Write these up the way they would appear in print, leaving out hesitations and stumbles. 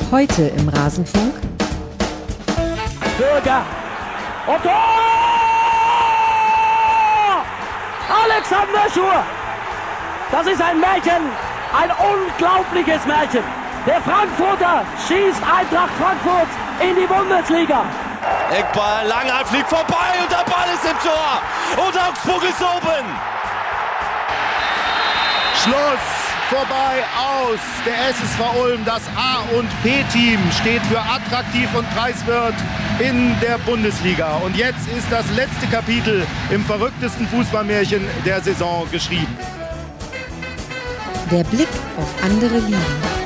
Heute im Rasenfunk. Bürger. Und Tor! Alexander Schur. Das ist ein Märchen. Ein unglaubliches Märchen. Der Frankfurter schießt Eintracht Frankfurt in die Bundesliga. Eckball, Langheim fliegt vorbei und der Ball ist im Tor. Und Augsburg ist oben. Schluss, vorbei, aus. Der SSV Ulm, das A- und B-Team, steht für attraktiv und preiswert in der Bundesliga. Und jetzt ist das letzte Kapitel im verrücktesten Fußballmärchen der Saison geschrieben. Der Blick auf andere Ligen.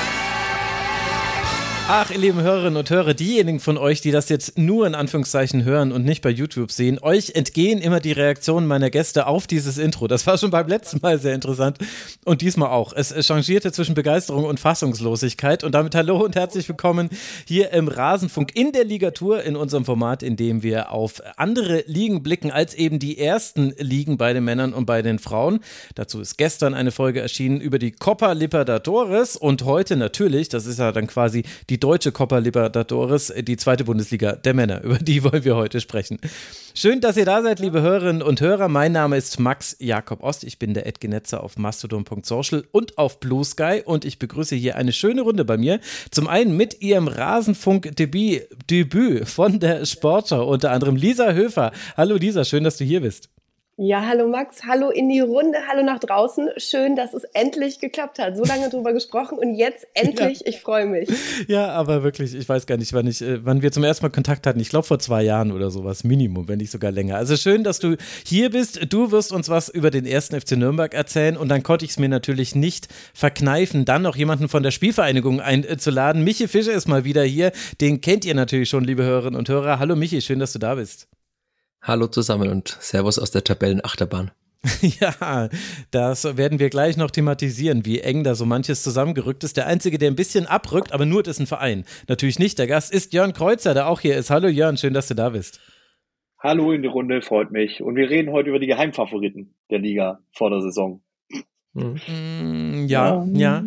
Ach, ihr lieben Hörerinnen und Hörer, diejenigen von euch, die das jetzt nur in Anführungszeichen hören und nicht bei YouTube sehen, euch entgehen immer die Reaktionen meiner Gäste auf dieses Intro. Das war schon beim letzten Mal sehr interessant und diesmal auch. Es changierte zwischen Begeisterung und Fassungslosigkeit und damit hallo und herzlich willkommen hier im Rasenfunk in der Ligatur, in unserem Format, in dem wir auf andere Ligen blicken als eben die ersten Ligen bei den Männern und bei den Frauen. Dazu ist gestern eine Folge erschienen über die Copa Libertadores und heute natürlich, das ist ja dann quasi die deutsche Copa Libertadores, die zweite Bundesliga der Männer. Über die wollen wir heute sprechen. Schön, dass ihr da seid, liebe Hörerinnen und Hörer. Mein Name ist Max Jakob Ost. Ich bin der Edgenetzer auf mastodon.social und auf Blue Sky und ich begrüße hier eine schöne Runde bei mir. Zum einen mit ihrem Rasenfunk-Debüt von der Sportschau, unter anderem Lisa Höfer. Hallo Lisa, schön, dass du hier bist. Ja, hallo Max, hallo in die Runde, hallo nach draußen. Schön, dass es endlich geklappt hat. So lange drüber gesprochen und jetzt endlich, ja. Ich freue mich. Ja, aber wirklich, ich weiß gar nicht, wann wir zum ersten Mal Kontakt hatten. Ich glaube vor 2 Jahren oder sowas, Minimum, wenn nicht sogar länger. Also schön, dass du hier bist. Du wirst uns was über den 1. FC Nürnberg erzählen und dann konnte ich es mir natürlich nicht verkneifen, dann noch jemanden von der Spielvereinigung einzuladen. Michi Fischer ist mal wieder hier. Den kennt ihr natürlich schon, liebe Hörerinnen und Hörer. Hallo Michi, schön, dass du da bist. Hallo zusammen und Servus aus der Tabellenachterbahn. Ja, das werden wir gleich noch thematisieren, wie eng da so manches zusammengerückt ist. Der Einzige, der ein bisschen abrückt, aber nur dessen Verein. Natürlich nicht. Der Gast ist Jörn Kreuzer, der auch hier ist. Hallo Jörn, schön, dass du da bist. Hallo in die Runde, freut mich. Und wir reden heute über die Geheimfavoriten der Liga vor der Saison. Ja.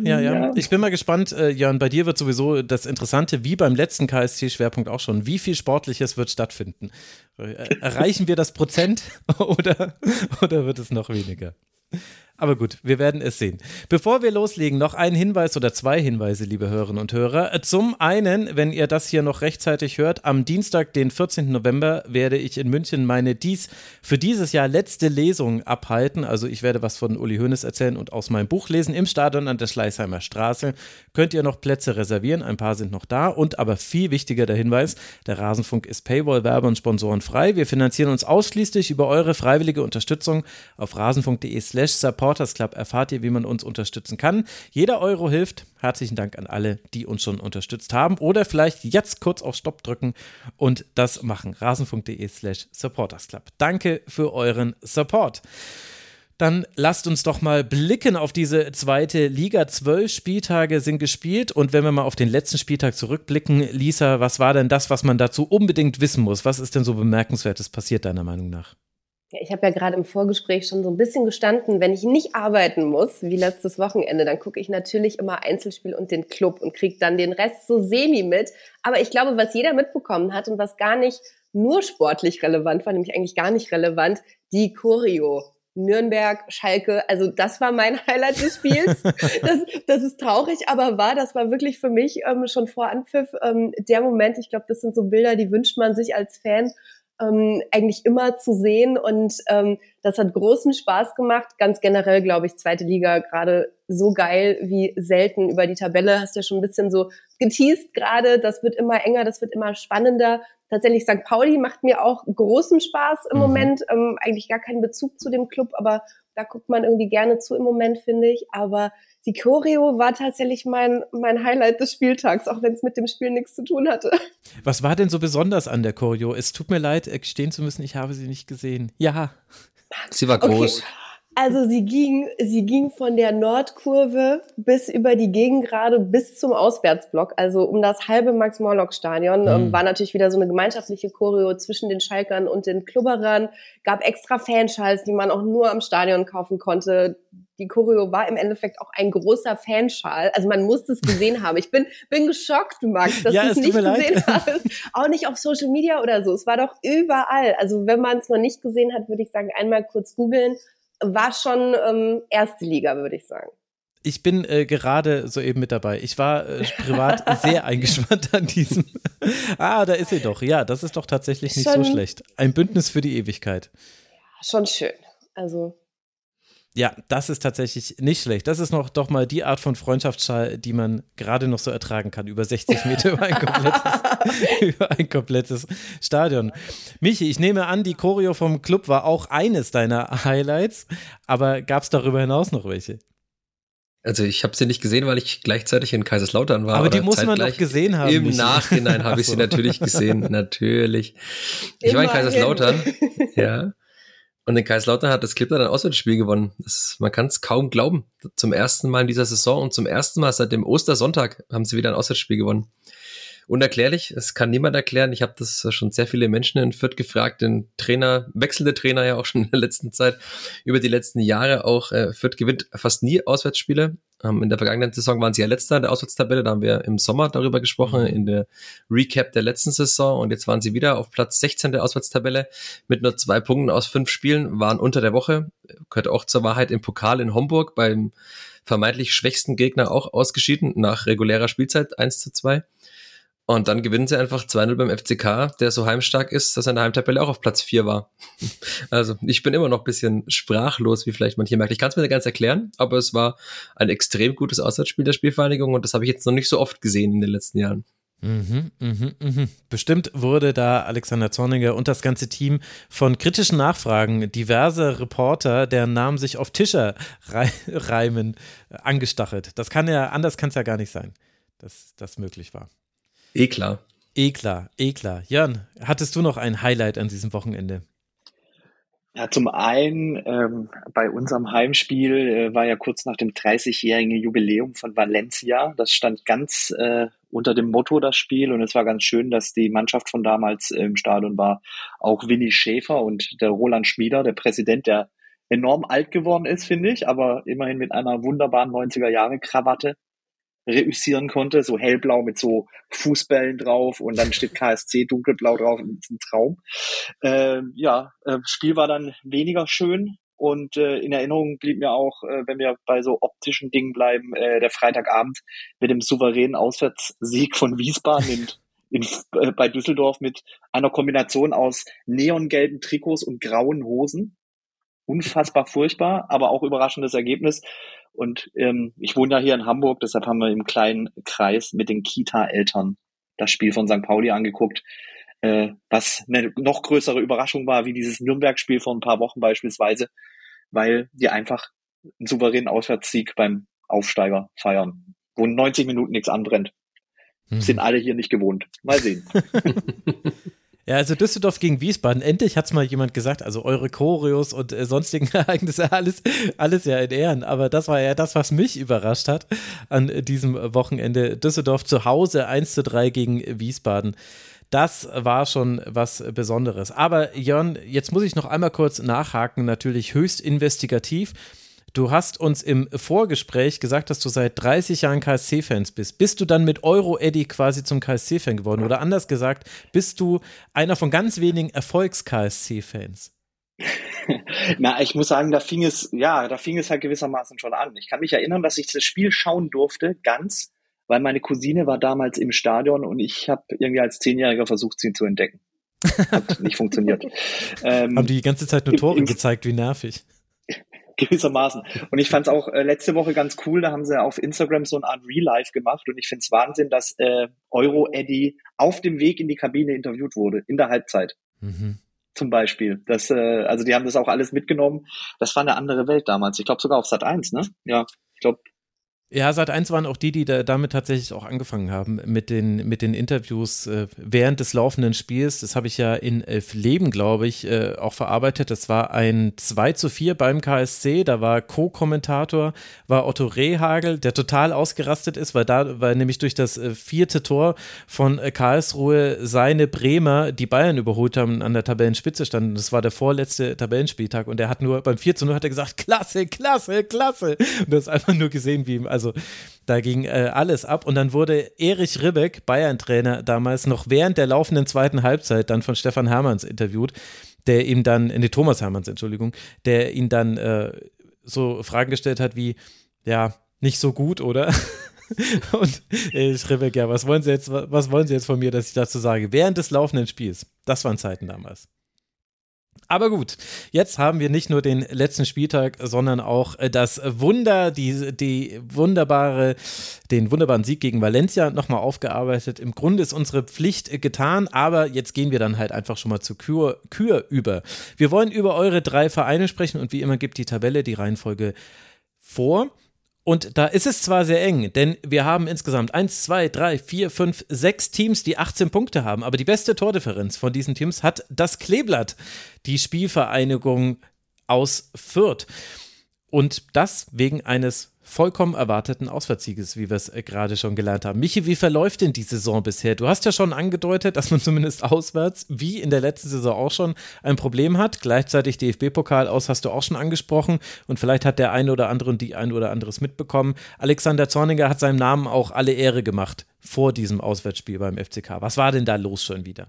Ich bin mal gespannt, Jörn, bei dir wird sowieso das Interessante, wie beim letzten KSC-Schwerpunkt auch schon, wie viel Sportliches wird stattfinden? Erreichen wir das Prozent oder wird es noch weniger? Aber gut, wir werden es sehen. Bevor wir loslegen, noch ein Hinweis oder 2 Hinweise, liebe Hörerinnen und Hörer. Zum einen, wenn ihr das hier noch rechtzeitig hört, am Dienstag, den 14. November, werde ich in München meine für dieses Jahr letzte Lesung abhalten. Also ich werde was von Uli Hoeneß erzählen und aus meinem Buch lesen im Stadion an der Schleißheimer Straße. Könnt ihr noch Plätze reservieren, ein paar sind noch da. Und aber viel wichtiger der Hinweis, der Rasenfunk ist Paywall, Werbe- und Sponsorenfrei. Wir finanzieren uns ausschließlich über eure freiwillige Unterstützung. Auf rasenfunk.de/support Club erfahrt ihr, wie man uns unterstützen kann. Jeder Euro hilft. Herzlichen Dank an alle, die uns schon unterstützt haben oder vielleicht jetzt kurz auf Stopp drücken und das machen. rasenfunk.de/supportersclub. Danke für euren Support. Dann lasst uns doch mal blicken auf diese zweite Liga. 12 Spieltage sind gespielt und wenn wir mal auf den letzten Spieltag zurückblicken, Lisa, was war denn das, was man dazu unbedingt wissen muss? Was ist denn so Bemerkenswertes passiert, deiner Meinung nach? Ja, ich habe ja gerade im Vorgespräch schon so ein bisschen gestanden, wenn ich nicht arbeiten muss, wie letztes Wochenende, dann gucke ich natürlich immer Einzelspiel und den Club und kriege dann den Rest so semi mit. Aber ich glaube, was jeder mitbekommen hat und was gar nicht nur sportlich relevant war, nämlich eigentlich gar nicht relevant, die Choreo. Nürnberg, Schalke, also das war mein Highlight des Spiels. Das ist traurig, aber das war wirklich für mich schon vor Anpfiff der Moment. Ich glaube, das sind so Bilder, die wünscht man sich als Fan eigentlich immer zu sehen und das hat großen Spaß gemacht. Ganz generell, glaube ich, zweite Liga gerade so geil wie selten. Über die Tabelle hast du ja schon ein bisschen so geteased gerade. Das wird immer enger, das wird immer spannender. Tatsächlich St. Pauli macht mir auch großen Spaß im Moment. Eigentlich gar keinen Bezug zu dem Club, aber da guckt man irgendwie gerne zu im Moment, finde ich. Aber die Choreo war tatsächlich mein Highlight des Spieltags, auch wenn es mit dem Spiel nichts zu tun hatte. Was war denn so besonders an der Choreo? Es tut mir leid, gestehen zu müssen, ich habe sie nicht gesehen. Ja. Sie war groß. Okay. Also sie ging von der Nordkurve bis über die Gegengrade bis zum Auswärtsblock, also um das halbe Max-Morlock-Stadion. War natürlich wieder so eine gemeinschaftliche Choreo zwischen den Schalkern und den Klubberern. Gab extra Fanschals, die man auch nur am Stadion kaufen konnte. die Choreo war im Endeffekt auch ein großer Fanschal. Also man muss es gesehen haben. Ich bin geschockt, Max, dass du es nicht gesehen hast. Auch nicht auf Social Media oder so. Es war doch überall. Also wenn man es noch nicht gesehen hat, würde ich sagen, einmal kurz googeln. War schon erste Liga, würde ich sagen. Ich bin gerade soeben mit dabei. Ich war privat sehr eingespannt an diesem. Da ist sie doch. Ja, das ist doch tatsächlich nicht so schlecht. Ein Bündnis für die Ewigkeit. Schon schön. Also. Ja, das ist tatsächlich nicht schlecht. Das ist noch doch mal die Art von Freundschaftsschal, die man gerade noch so ertragen kann. Über 60 Meter über ein komplettes Stadion. Michi, ich nehme an, die Choreo vom Club war auch eines deiner Highlights. Aber gab es darüber hinaus noch welche? Also ich habe sie nicht gesehen, weil ich gleichzeitig in Kaiserslautern war. Aber die muss man doch gesehen haben. Im Nachhinein habe ich sie natürlich gesehen, natürlich. Ich war in Kaiserslautern, ja. Und in Kaiserslautern hat das Club dann ein Auswärtsspiel gewonnen. Man kann es kaum glauben. Zum ersten Mal in dieser Saison und zum ersten Mal seit dem Ostersonntag haben sie wieder ein Auswärtsspiel gewonnen. Unerklärlich, es kann niemand erklären. Ich habe das schon sehr viele Menschen in Fürth gefragt, den Trainer, wechselnde Trainer ja auch schon in der letzten Zeit, über die letzten Jahre auch. Fürth gewinnt fast nie Auswärtsspiele. In der vergangenen Saison waren sie ja Letzter in der Auswärtstabelle, da haben wir im Sommer darüber gesprochen, in der Recap der letzten Saison, und jetzt waren sie wieder auf Platz 16 der Auswärtstabelle mit nur 2 Punkten aus 5 Spielen, waren unter der Woche, gehört auch zur Wahrheit, im Pokal in Homburg beim vermeintlich schwächsten Gegner auch ausgeschieden, nach regulärer Spielzeit 1:2. Und dann gewinnen sie einfach 2-0 beim FCK, der so heimstark ist, dass er in der Heimtabelle auch auf Platz 4 war. Also ich bin immer noch ein bisschen sprachlos, wie vielleicht manche merken. Ich kann es mir nicht ganz erklären, aber es war ein extrem gutes Auswärtsspiel der Spielvereinigung und das habe ich jetzt noch nicht so oft gesehen in den letzten Jahren. Bestimmt wurde da Alexander Zorniger und das ganze Team von kritischen Nachfragen diverser Reporter, deren Namen sich auf Tischer reimen, angestachelt. Anders kann es ja gar nicht sein, dass das möglich war. Klar. Jörn, hattest du noch ein Highlight an diesem Wochenende? Ja, zum einen bei unserem Heimspiel war ja kurz nach dem 30-jährigen Jubiläum von Valencia. Das stand ganz unter dem Motto, das Spiel. Und es war ganz schön, dass die Mannschaft von damals im Stadion war. Auch Winnie Schäfer und der Roland Schmieder, der Präsident, der enorm alt geworden ist, finde ich, aber immerhin mit einer wunderbaren 90er-Jahre-Krawatte reüssieren konnte, so hellblau mit so Fußbällen drauf und dann steht KSC dunkelblau drauf, das ist ein Traum. Spiel war dann weniger schön und in Erinnerung blieb mir auch, wenn wir bei so optischen Dingen bleiben, der Freitagabend mit dem souveränen Auswärtssieg von Wiesbaden bei Düsseldorf mit einer Kombination aus neongelben Trikots und grauen Hosen. Unfassbar furchtbar, aber auch überraschendes Ergebnis. Und ich wohne ja hier in Hamburg, deshalb haben wir im kleinen Kreis mit den Kita-Eltern das Spiel von St. Pauli angeguckt, was eine noch größere Überraschung war, wie dieses Nürnberg-Spiel vor ein paar Wochen beispielsweise, weil die einfach einen souveränen Auswärtssieg beim Aufsteiger feiern, wo 90 Minuten nichts anbrennt. Sind alle hier nicht gewohnt. Mal sehen. Ja, also Düsseldorf gegen Wiesbaden, endlich hat es mal jemand gesagt, also eure Choreos und sonstigen Ereignisse, alles ja in Ehren, aber das war ja das, was mich überrascht hat an diesem Wochenende. Düsseldorf zu Hause 1:3 gegen Wiesbaden. Das war schon was Besonderes. Aber Jörn, jetzt muss ich noch einmal kurz nachhaken, natürlich höchst investigativ. Du hast uns im Vorgespräch gesagt, dass du seit 30 Jahren KSC-Fans bist. Bist du dann mit Euro-Eddy quasi zum KSC-Fan geworden? Oder anders gesagt, bist du einer von ganz wenigen Erfolgs-KSC-Fans? Na, ich muss sagen, da fing es halt gewissermaßen schon an. Ich kann mich erinnern, dass ich das Spiel schauen durfte, weil meine Cousine war damals im Stadion und ich habe irgendwie als 10-Jähriger versucht, sie zu entdecken. Hat nicht funktioniert. Haben die ganze Zeit nur Tore gezeigt, wie nervig. Gewissermaßen. Und ich fand es auch letzte Woche ganz cool, da haben sie auf Instagram so eine Art Real Life gemacht und ich finde es Wahnsinn, dass Euro-Eddy auf dem Weg in die Kabine interviewt wurde, in der Halbzeit. Zum Beispiel. Also die haben das auch alles mitgenommen. Das war eine andere Welt damals. Ich glaube sogar auf Sat.1, ne? Ja, ich glaube, Ja, Sat.1 waren auch die damit tatsächlich auch angefangen haben, mit den Interviews während des laufenden Spiels. Das habe ich ja in 11 Leben, glaube ich, auch verarbeitet. Das war ein 2:4 beim KSC. Da war Co-Kommentator, war Otto Rehhagel, der total ausgerastet ist, weil nämlich durch das 4. Tor von Karlsruhe seine Bremer die Bayern überholt haben und an der Tabellenspitze standen. Das war der vorletzte Tabellenspieltag und er hat nur beim 4:0 hat er gesagt, klasse, klasse, klasse. Und du hast einfach nur gesehen, wie ihm also da ging alles ab und dann wurde Erich Ribbeck, Bayern-Trainer damals, noch während der laufenden zweiten Halbzeit dann von Stefan Hermanns interviewt, der ihm dann, Thomas Hermanns, Entschuldigung, der ihn dann so Fragen gestellt hat wie, ja, nicht so gut, oder? Und Erich Ribbeck, ja, was wollen Sie jetzt von mir, dass ich dazu sage? Während des laufenden Spiels. Das waren Zeiten damals. Aber gut, jetzt haben wir nicht nur den letzten Spieltag, sondern auch das Wunder, den wunderbaren Sieg gegen Valencia nochmal aufgearbeitet. Im Grunde ist unsere Pflicht getan, aber jetzt gehen wir dann halt einfach schon mal zu Kür über. Wir wollen über eure 3 Vereine sprechen und wie immer gibt die Tabelle die Reihenfolge vor. Und da ist es zwar sehr eng, denn wir haben insgesamt 1, 2, 3, 4, 5, 6 Teams, die 18 Punkte haben. Aber die beste Tordifferenz von diesen Teams hat das Kleeblatt, die Spielvereinigung aus Fürth. Und das wegen eines vollkommen erwarteten Auswärtssieges, wie wir es gerade schon gelernt haben. Michi, wie verläuft denn die Saison bisher? Du hast ja schon angedeutet, dass man zumindest auswärts, wie in der letzten Saison auch schon, ein Problem hat. Gleichzeitig DFB-Pokal aus hast du auch schon angesprochen und vielleicht hat der eine oder andere und die ein oder anderes mitbekommen. Alexander Zorniger hat seinem Namen auch alle Ehre gemacht vor diesem Auswärtsspiel beim FCK. Was war denn da los schon wieder?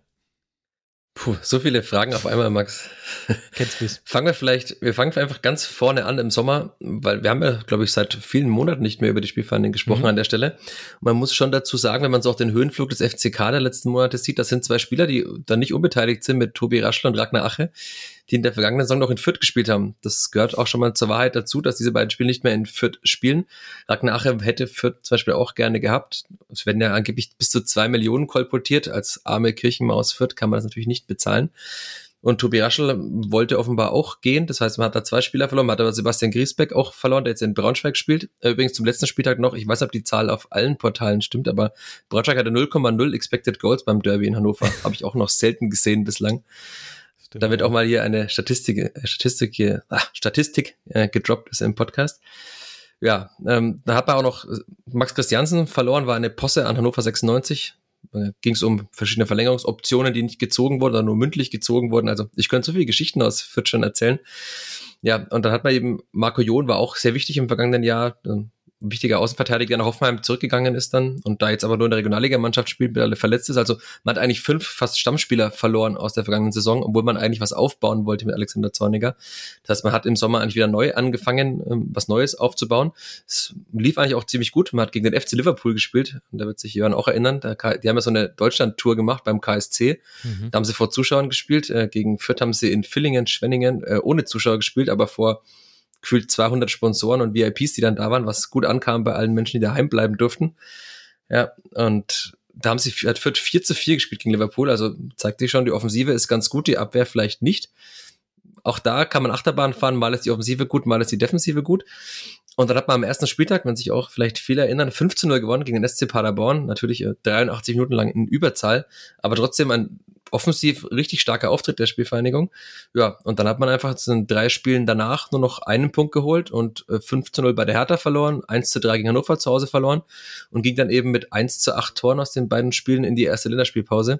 Puh, so viele Fragen auf einmal, Max. Kennst du's? Wir fangen einfach ganz vorne an im Sommer, weil wir haben ja, glaube ich, seit vielen Monaten nicht mehr über die Spielvereinigung gesprochen an der Stelle. Und man muss schon dazu sagen, wenn man so auch den Höhenflug des FCK der letzten Monate sieht, das sind 2 Spieler, die dann nicht unbeteiligt sind mit Tobi Raschl und Ragnar Ache, die in der vergangenen Saison noch in Fürth gespielt haben. Das gehört auch schon mal zur Wahrheit dazu, dass diese beiden Spiele nicht mehr in Fürth spielen. Ragnar Ache hätte Fürth zum Beispiel auch gerne gehabt. Es werden ja angeblich bis zu 2 Millionen kolportiert. Als arme Kirchenmaus Fürth kann man das natürlich nicht bezahlen. Und Tobi Raschl wollte offenbar auch gehen. Das heißt, man hat da 2 Spieler verloren. Man hat aber Sebastian Griesbeck auch verloren, der jetzt in Braunschweig spielt. Übrigens zum letzten Spieltag noch, ich weiß nicht, ob die Zahl auf allen Portalen stimmt, aber Braunschweig hatte 0,0 Expected Goals beim Derby in Hannover. Habe ich auch noch selten gesehen bislang. Da wird auch mal hier eine Statistik gedroppt ist im Podcast. Ja, da hat man auch noch Max Christiansen verloren, war eine Posse an Hannover 96. Ging es um verschiedene Verlängerungsoptionen, die nicht gezogen wurden oder nur mündlich gezogen wurden. Also ich könnte so viele Geschichten aus Fürth schon erzählen. Ja, und dann hat man eben, Marco John war auch sehr wichtig im vergangenen Jahr, wichtiger Außenverteidiger, der nach Hoffenheim zurückgegangen ist dann und da jetzt aber nur in der Regionalligamannschaft spielt, weil er verletzt ist. Also man hat eigentlich 5 fast Stammspieler verloren aus der vergangenen Saison, obwohl man eigentlich was aufbauen wollte mit Alexander Zorniger. Das heißt, man hat im Sommer eigentlich wieder neu angefangen, was Neues aufzubauen. Es lief eigentlich auch ziemlich gut. Man hat gegen den FC Liverpool gespielt und da wird sich Jörn auch erinnern. Die haben ja so eine Deutschland-Tour gemacht beim KSC. Da haben sie vor Zuschauern gespielt. Gegen Fürth haben sie in Villingen, Schwenningen ohne Zuschauer gespielt, aber vor gefühlt 200 Sponsoren und VIPs, die dann da waren, was gut ankam bei allen Menschen, die daheim bleiben durften. Ja, und da hat Fürth 4:4 gespielt gegen Liverpool, also zeigt sich schon, die Offensive ist ganz gut, die Abwehr vielleicht nicht. Auch da kann man Achterbahn fahren, mal ist die Offensive gut, mal ist die Defensive gut. Und dann hat man am ersten Spieltag, wenn sich auch vielleicht viele erinnern, 15-0 gewonnen gegen den SC Paderborn, natürlich 83 Minuten lang in Überzahl, aber trotzdem ein offensiv richtig starker Auftritt der Spielvereinigung. Ja, und dann hat man einfach in 3 Spielen danach nur noch einen Punkt geholt und 5:0 bei der Hertha verloren, 1:3 gegen Hannover zu Hause verloren und ging dann eben mit 1:8 Toren aus den beiden Spielen in die erste Länderspielpause.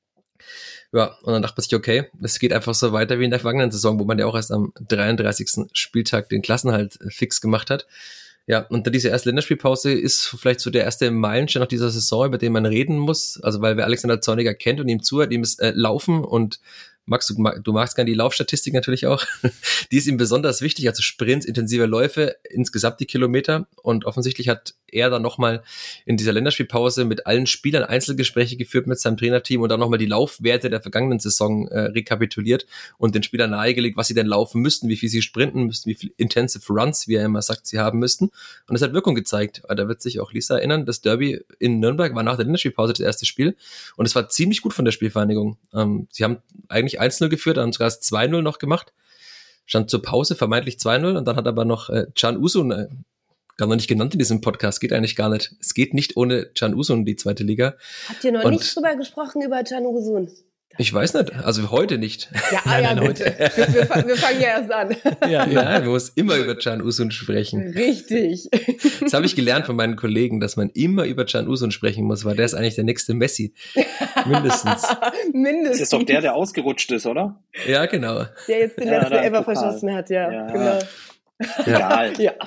Ja, und dann dachte man sich, okay, es geht einfach so weiter wie in der vergangenen Saison, wo man ja auch erst am 33. Spieltag den Klassenhalt fix gemacht hat. Ja, und dann diese erste Länderspielpause ist vielleicht so der erste Meilenstein nach dieser Saison, über den man reden muss. Also weil wer Alexander Zorniger kennt und ihm zuhört, ihm ist Laufen und Max, du magst gerne die Laufstatistik natürlich auch. Die ist ihm besonders wichtig, also Sprints, intensive Läufe, insgesamt die Kilometer. Und offensichtlich hat er dann nochmal in dieser Länderspielpause mit allen Spielern Einzelgespräche geführt mit seinem Trainerteam und dann nochmal die Laufwerte der vergangenen Saison rekapituliert und den Spielern nahegelegt, was sie denn laufen müssten, wie viel sie sprinten müssten, wie viel Intensive Runs, wie er immer sagt, sie haben müssten. Und es hat Wirkung gezeigt. Da wird sich auch Lisa erinnern, das Derby in Nürnberg war nach der Länderspielpause das erste Spiel und es war ziemlich gut von der Spielvereinigung. Sie haben eigentlich 1-0 geführt, haben sogar das 2-0 noch gemacht. Stand zur Pause vermeintlich 2-0 und dann hat aber noch Can Usun gar noch nicht genannt in diesem Podcast, geht eigentlich gar nicht. Es geht nicht ohne Can Uzun, die zweite Liga. Habt ihr noch nicht drüber gesprochen, über Can Uzun? Ich weiß nicht, also heute nicht. Ja, nein, heute. Wir fangen ja erst an. Ja, man muss immer über Can Uzun sprechen. Richtig. Das habe ich gelernt von meinen Kollegen, dass man immer über Can Uzun sprechen muss, weil der ist eigentlich der nächste Messi. Mindestens. Das ist doch der ausgerutscht ist, oder? Ja, genau. Der jetzt den letzten Elfer verschossen hat, ja. Genau. Egal. Ja.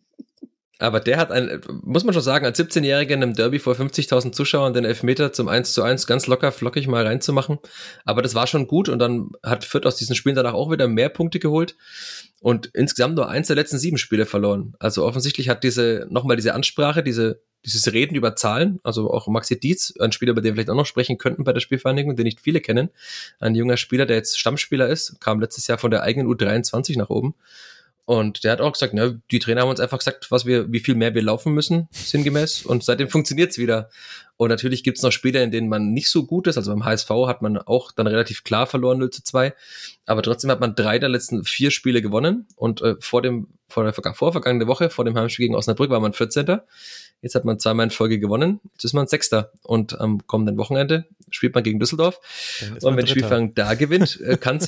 Aber der hat muss man schon sagen, als 17-Jähriger in einem Derby vor 50.000 Zuschauern den Elfmeter zum 1:1 ganz locker, flockig mal reinzumachen. Aber das war schon gut und dann hat Fürth aus diesen Spielen danach auch wieder mehr Punkte geholt und insgesamt nur 1 der letzten 7 Spiele verloren. Also offensichtlich hat diese Ansprache, dieses Reden über Zahlen, also auch Maxi Dietz, ein Spieler, über den wir vielleicht auch noch sprechen könnten bei der Spielvereinigung, den nicht viele kennen, ein junger Spieler, der jetzt Stammspieler ist, kam letztes Jahr von der eigenen U23 nach oben. Und der hat auch gesagt, ne, die Trainer haben uns einfach gesagt, wie viel mehr wir laufen müssen, sinngemäß. Und seitdem funktioniert's wieder. Und natürlich gibt's noch Spiele, in denen man nicht so gut ist. Also beim HSV hat man auch dann relativ klar verloren, 0:2. Aber trotzdem hat man 3 der letzten 4 Spiele gewonnen. Und vorvergangene Woche, vor dem Heimspiel gegen Osnabrück, war man 14. Jetzt hat man 2-mal in Folge gewonnen. Jetzt ist man 6. Und am kommenden Wochenende spielt man gegen Düsseldorf. Und wenn Spielvereinigung da gewinnt,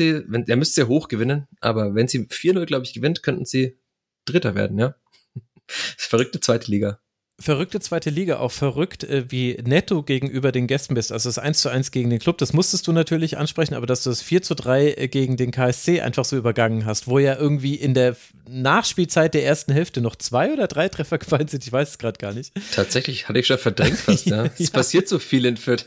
er müsste sehr hoch gewinnen. Aber wenn sie 4-0, glaube ich, gewinnt, könnten sie Dritter werden, ja. Das ist verrückte zweite Liga. Verrückte zweite Liga, auch verrückt, wie netto gegenüber den Gästen bist. Also das 1:1 gegen den Club, das musstest du natürlich ansprechen, aber dass du das 4:3 gegen den KSC einfach so übergangen hast, wo ja irgendwie in der Nachspielzeit der ersten Hälfte noch 2 oder 3 Treffer gefallen sind, ich weiß es gerade gar nicht. Tatsächlich, hatte ich schon verdrängt fast, ja. Es passiert so viel in Fürth.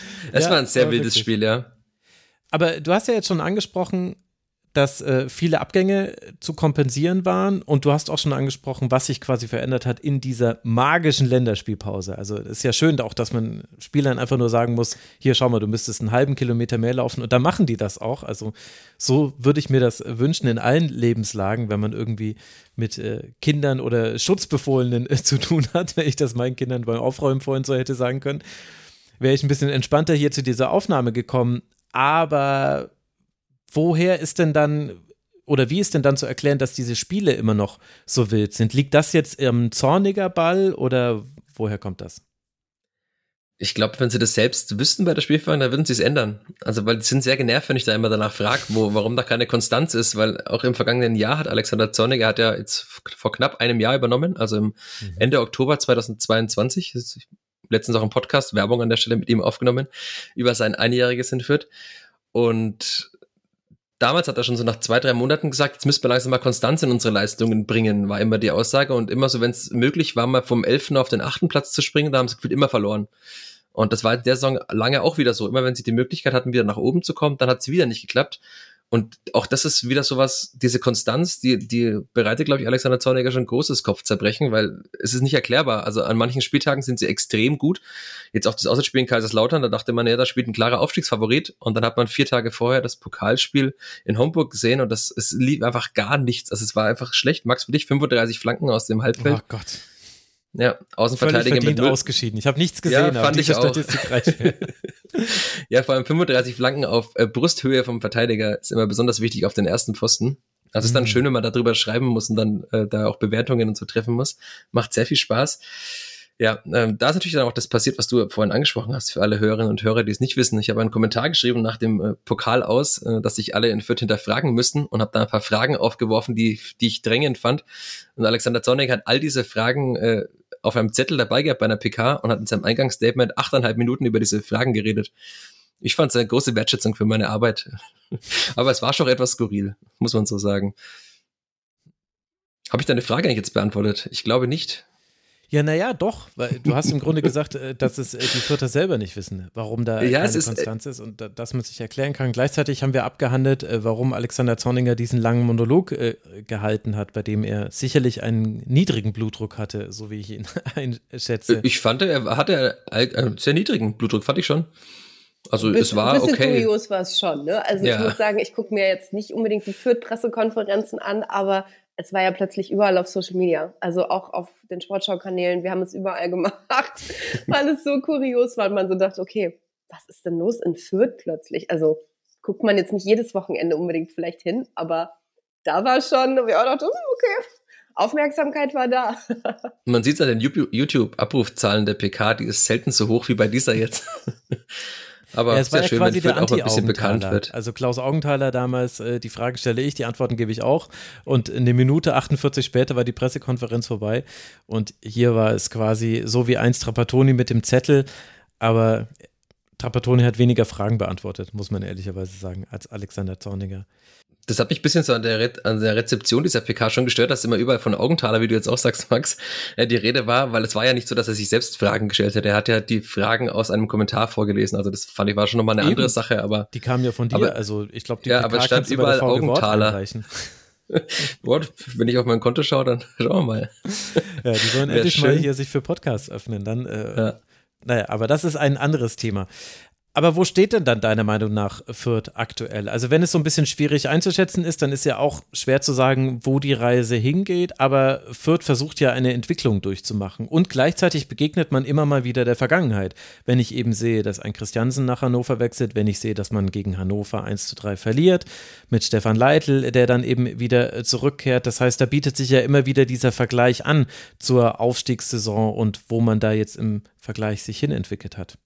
Es war ein sehr wildes wirklich. Spiel, ja. Aber du hast ja jetzt schon angesprochen, dass viele Abgänge zu kompensieren waren und du hast auch schon angesprochen, was sich quasi verändert hat in dieser magischen Länderspielpause. Also es ist ja schön auch, dass man Spielern einfach nur sagen muss, hier schau mal, du müsstest einen halben Kilometer mehr laufen und da machen die das auch. Also so würde ich mir das wünschen in allen Lebenslagen, wenn man irgendwie mit Kindern oder Schutzbefohlenen zu tun hat, wenn ich das meinen Kindern beim Aufräumen vorhin so hätte sagen können, wäre ich ein bisschen entspannter hier zu dieser Aufnahme gekommen. Aber woher ist denn dann, oder wie ist denn dann zu erklären, dass diese Spiele immer noch so wild sind? Liegt das jetzt im Zorniger Ball oder woher kommt das? Ich glaube, wenn sie das selbst wüssten bei der Spielvereinigung, dann würden sie es ändern. Also, weil sie sind sehr genervt, wenn ich da immer danach frage, warum da keine Konstanz ist, weil auch im vergangenen Jahr hat Alexander Zorniger, hat ja jetzt vor knapp einem Jahr übernommen, also im Ende Oktober 2022, letztens auch im Podcast, Werbung an der Stelle mit ihm aufgenommen, über sein Einjähriges in Fürth. Und damals hat er schon so nach 2-3 Monaten gesagt, jetzt müssen wir langsam mal Konstanz in unsere Leistungen bringen, war immer die Aussage. Und immer so, wenn es möglich war, mal vom 11. auf den 8. Platz zu springen, da haben sie gefühlt immer verloren. Und das war in der Saison lange auch wieder so. Immer wenn sie die Möglichkeit hatten, wieder nach oben zu kommen, dann hat es wieder nicht geklappt. Und auch das ist wieder sowas, diese Konstanz, die bereitet, glaube ich, Alexander Zorniger schon großes Kopfzerbrechen, weil es ist nicht erklärbar. Also an manchen Spieltagen sind sie extrem gut. Jetzt auch das Auswärtsspiel in Kaiserslautern, da dachte man, ja, da spielt ein klarer Aufstiegsfavorit. Und dann hat man 4 Tage vorher das Pokalspiel in Homburg gesehen und es lief einfach gar nichts. Also es war einfach schlecht. Max, für dich 35 Flanken aus dem Halbfeld. Oh Gott. Ja, Außenverteidiger mit ausgeschieden. Ich habe nichts gesehen, ja, fand ich auch. Statistik reicht mir. Ja, vor allem 35 Flanken auf Brusthöhe vom Verteidiger ist immer besonders wichtig auf den ersten Pfosten. Also ist dann schön, wenn man da drüber schreiben muss und dann da auch Bewertungen und so treffen muss. Macht sehr viel Spaß. Ja, da ist natürlich dann auch das passiert, was du vorhin angesprochen hast, für alle Hörerinnen und Hörer, die es nicht wissen. Ich habe einen Kommentar geschrieben nach dem Pokal aus, dass sich alle in Fürth hinterfragen müssten und habe da ein paar Fragen aufgeworfen, die ich drängend fand. Und Alexander Zorniger hat all diese Fragen auf einem Zettel dabei gehabt bei einer PK und hat in seinem Eingangsstatement 8,5 Minuten über diese Fragen geredet. Ich fand es eine große Wertschätzung für meine Arbeit. Aber es war schon etwas skurril, muss man so sagen. Habe ich deine Frage eigentlich jetzt beantwortet? Ich glaube nicht. Ja, naja, doch, weil du hast im Grunde gesagt, dass es die Fürther selber nicht wissen, warum da keine Konstanz ist und dass man sich erklären kann. Gleichzeitig haben wir abgehandelt, warum Alexander Zorniger diesen langen Monolog gehalten hat, bei dem er sicherlich einen niedrigen Blutdruck hatte, so wie ich ihn einschätze. Ich fand, er hatte einen sehr niedrigen Blutdruck, fand ich schon. Also es war okay. Ein bisschen kurios war es schon, ne? Also ich muss sagen, ich gucke mir jetzt nicht unbedingt die Fürth-Pressekonferenzen an, aber es war ja plötzlich überall auf Social Media, also auch auf den Sportschau-Kanälen. Wir haben es überall gemacht, weil es so kurios war und man so dachte, okay, was ist denn los in Fürth plötzlich? Also guckt man jetzt nicht jedes Wochenende unbedingt vielleicht hin, aber da war schon, wir auch dachten, okay. Aufmerksamkeit war da. Man sieht es an den YouTube-Abrufzahlen der PK, die ist selten so hoch wie bei dieser jetzt. Aber ja, es war sehr ja schön, quasi wenn Fürth auch ein bisschen bekannt Augenthaler. wird. Also Klaus Augenthaler damals, die Frage stelle ich, die Antworten gebe ich auch. Und eine Minute 48 später war die Pressekonferenz vorbei. Und hier war es quasi so wie einst Trapattoni mit dem Zettel. Aber Trapattoni hat weniger Fragen beantwortet, muss man ehrlicherweise sagen, als Alexander Zorniger. Das hat mich ein bisschen so an der Rezeption dieser PK schon gestört, dass immer überall von Augenthaler, wie du jetzt auch sagst, Max, die Rede war, weil es war ja nicht so, dass er sich selbst Fragen gestellt hat. Er hat ja die Fragen aus einem Kommentar vorgelesen. Also das fand ich war schon nochmal eine andere Sache, aber. Die kamen ja von dir, aber, also ich glaube, die ja, PK aber es stand überall Augenthaler. Wenn ich auf mein Konto schaue, dann schauen wir mal. Ja, die sollen endlich mal hier sich für Podcasts öffnen. Dann, naja, aber das ist ein anderes Thema. Aber wo steht denn dann deiner Meinung nach Fürth aktuell? Also wenn es so ein bisschen schwierig einzuschätzen ist, dann ist ja auch schwer zu sagen, wo die Reise hingeht, aber Fürth versucht ja eine Entwicklung durchzumachen und gleichzeitig begegnet man immer mal wieder der Vergangenheit. Wenn ich eben sehe, dass ein Christiansen nach Hannover wechselt, wenn ich sehe, dass man gegen Hannover 1:3 verliert, mit Stefan Leitl, der dann eben wieder zurückkehrt. Das heißt, da bietet sich ja immer wieder dieser Vergleich an zur Aufstiegssaison und wo man da jetzt im Vergleich sich hinentwickelt hat.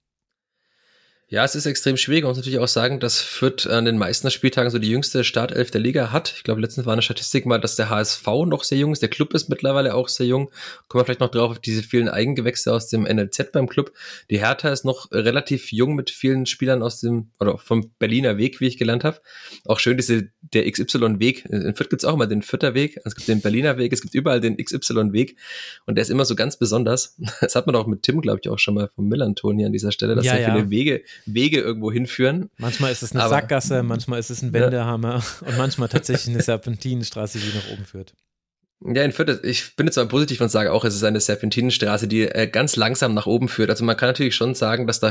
Ja, es ist extrem schwierig. Man muss natürlich auch sagen, dass Fürth an den meisten Spieltagen so die jüngste Startelf der Liga hat. Ich glaube, letztens war eine Statistik mal, dass der HSV noch sehr jung ist. Der Club ist mittlerweile auch sehr jung. Kommen wir vielleicht noch drauf auf diese vielen Eigengewächse aus dem NLZ beim Club. Die Hertha ist noch relativ jung mit vielen Spielern aus dem, oder vom Berliner Weg, wie ich gelernt habe. Auch schön der XY-Weg. In Fürth gibt's auch immer den Fürther Weg. Es gibt den Berliner Weg. Es gibt überall den XY-Weg. Und der ist immer so ganz besonders. Das hat man auch mit Tim, glaube ich, auch schon mal vom Millanton hier an dieser Stelle, dass sehr viele Wege irgendwo hinführen. Manchmal ist es eine Sackgasse, manchmal ist es ein Wendehammer und manchmal tatsächlich eine Serpentinenstraße, die nach oben führt. Ja, in Fürth, ich bin jetzt mal positiv und sage auch, es ist eine Serpentinenstraße, die ganz langsam nach oben führt. Also man kann natürlich schon sagen, dass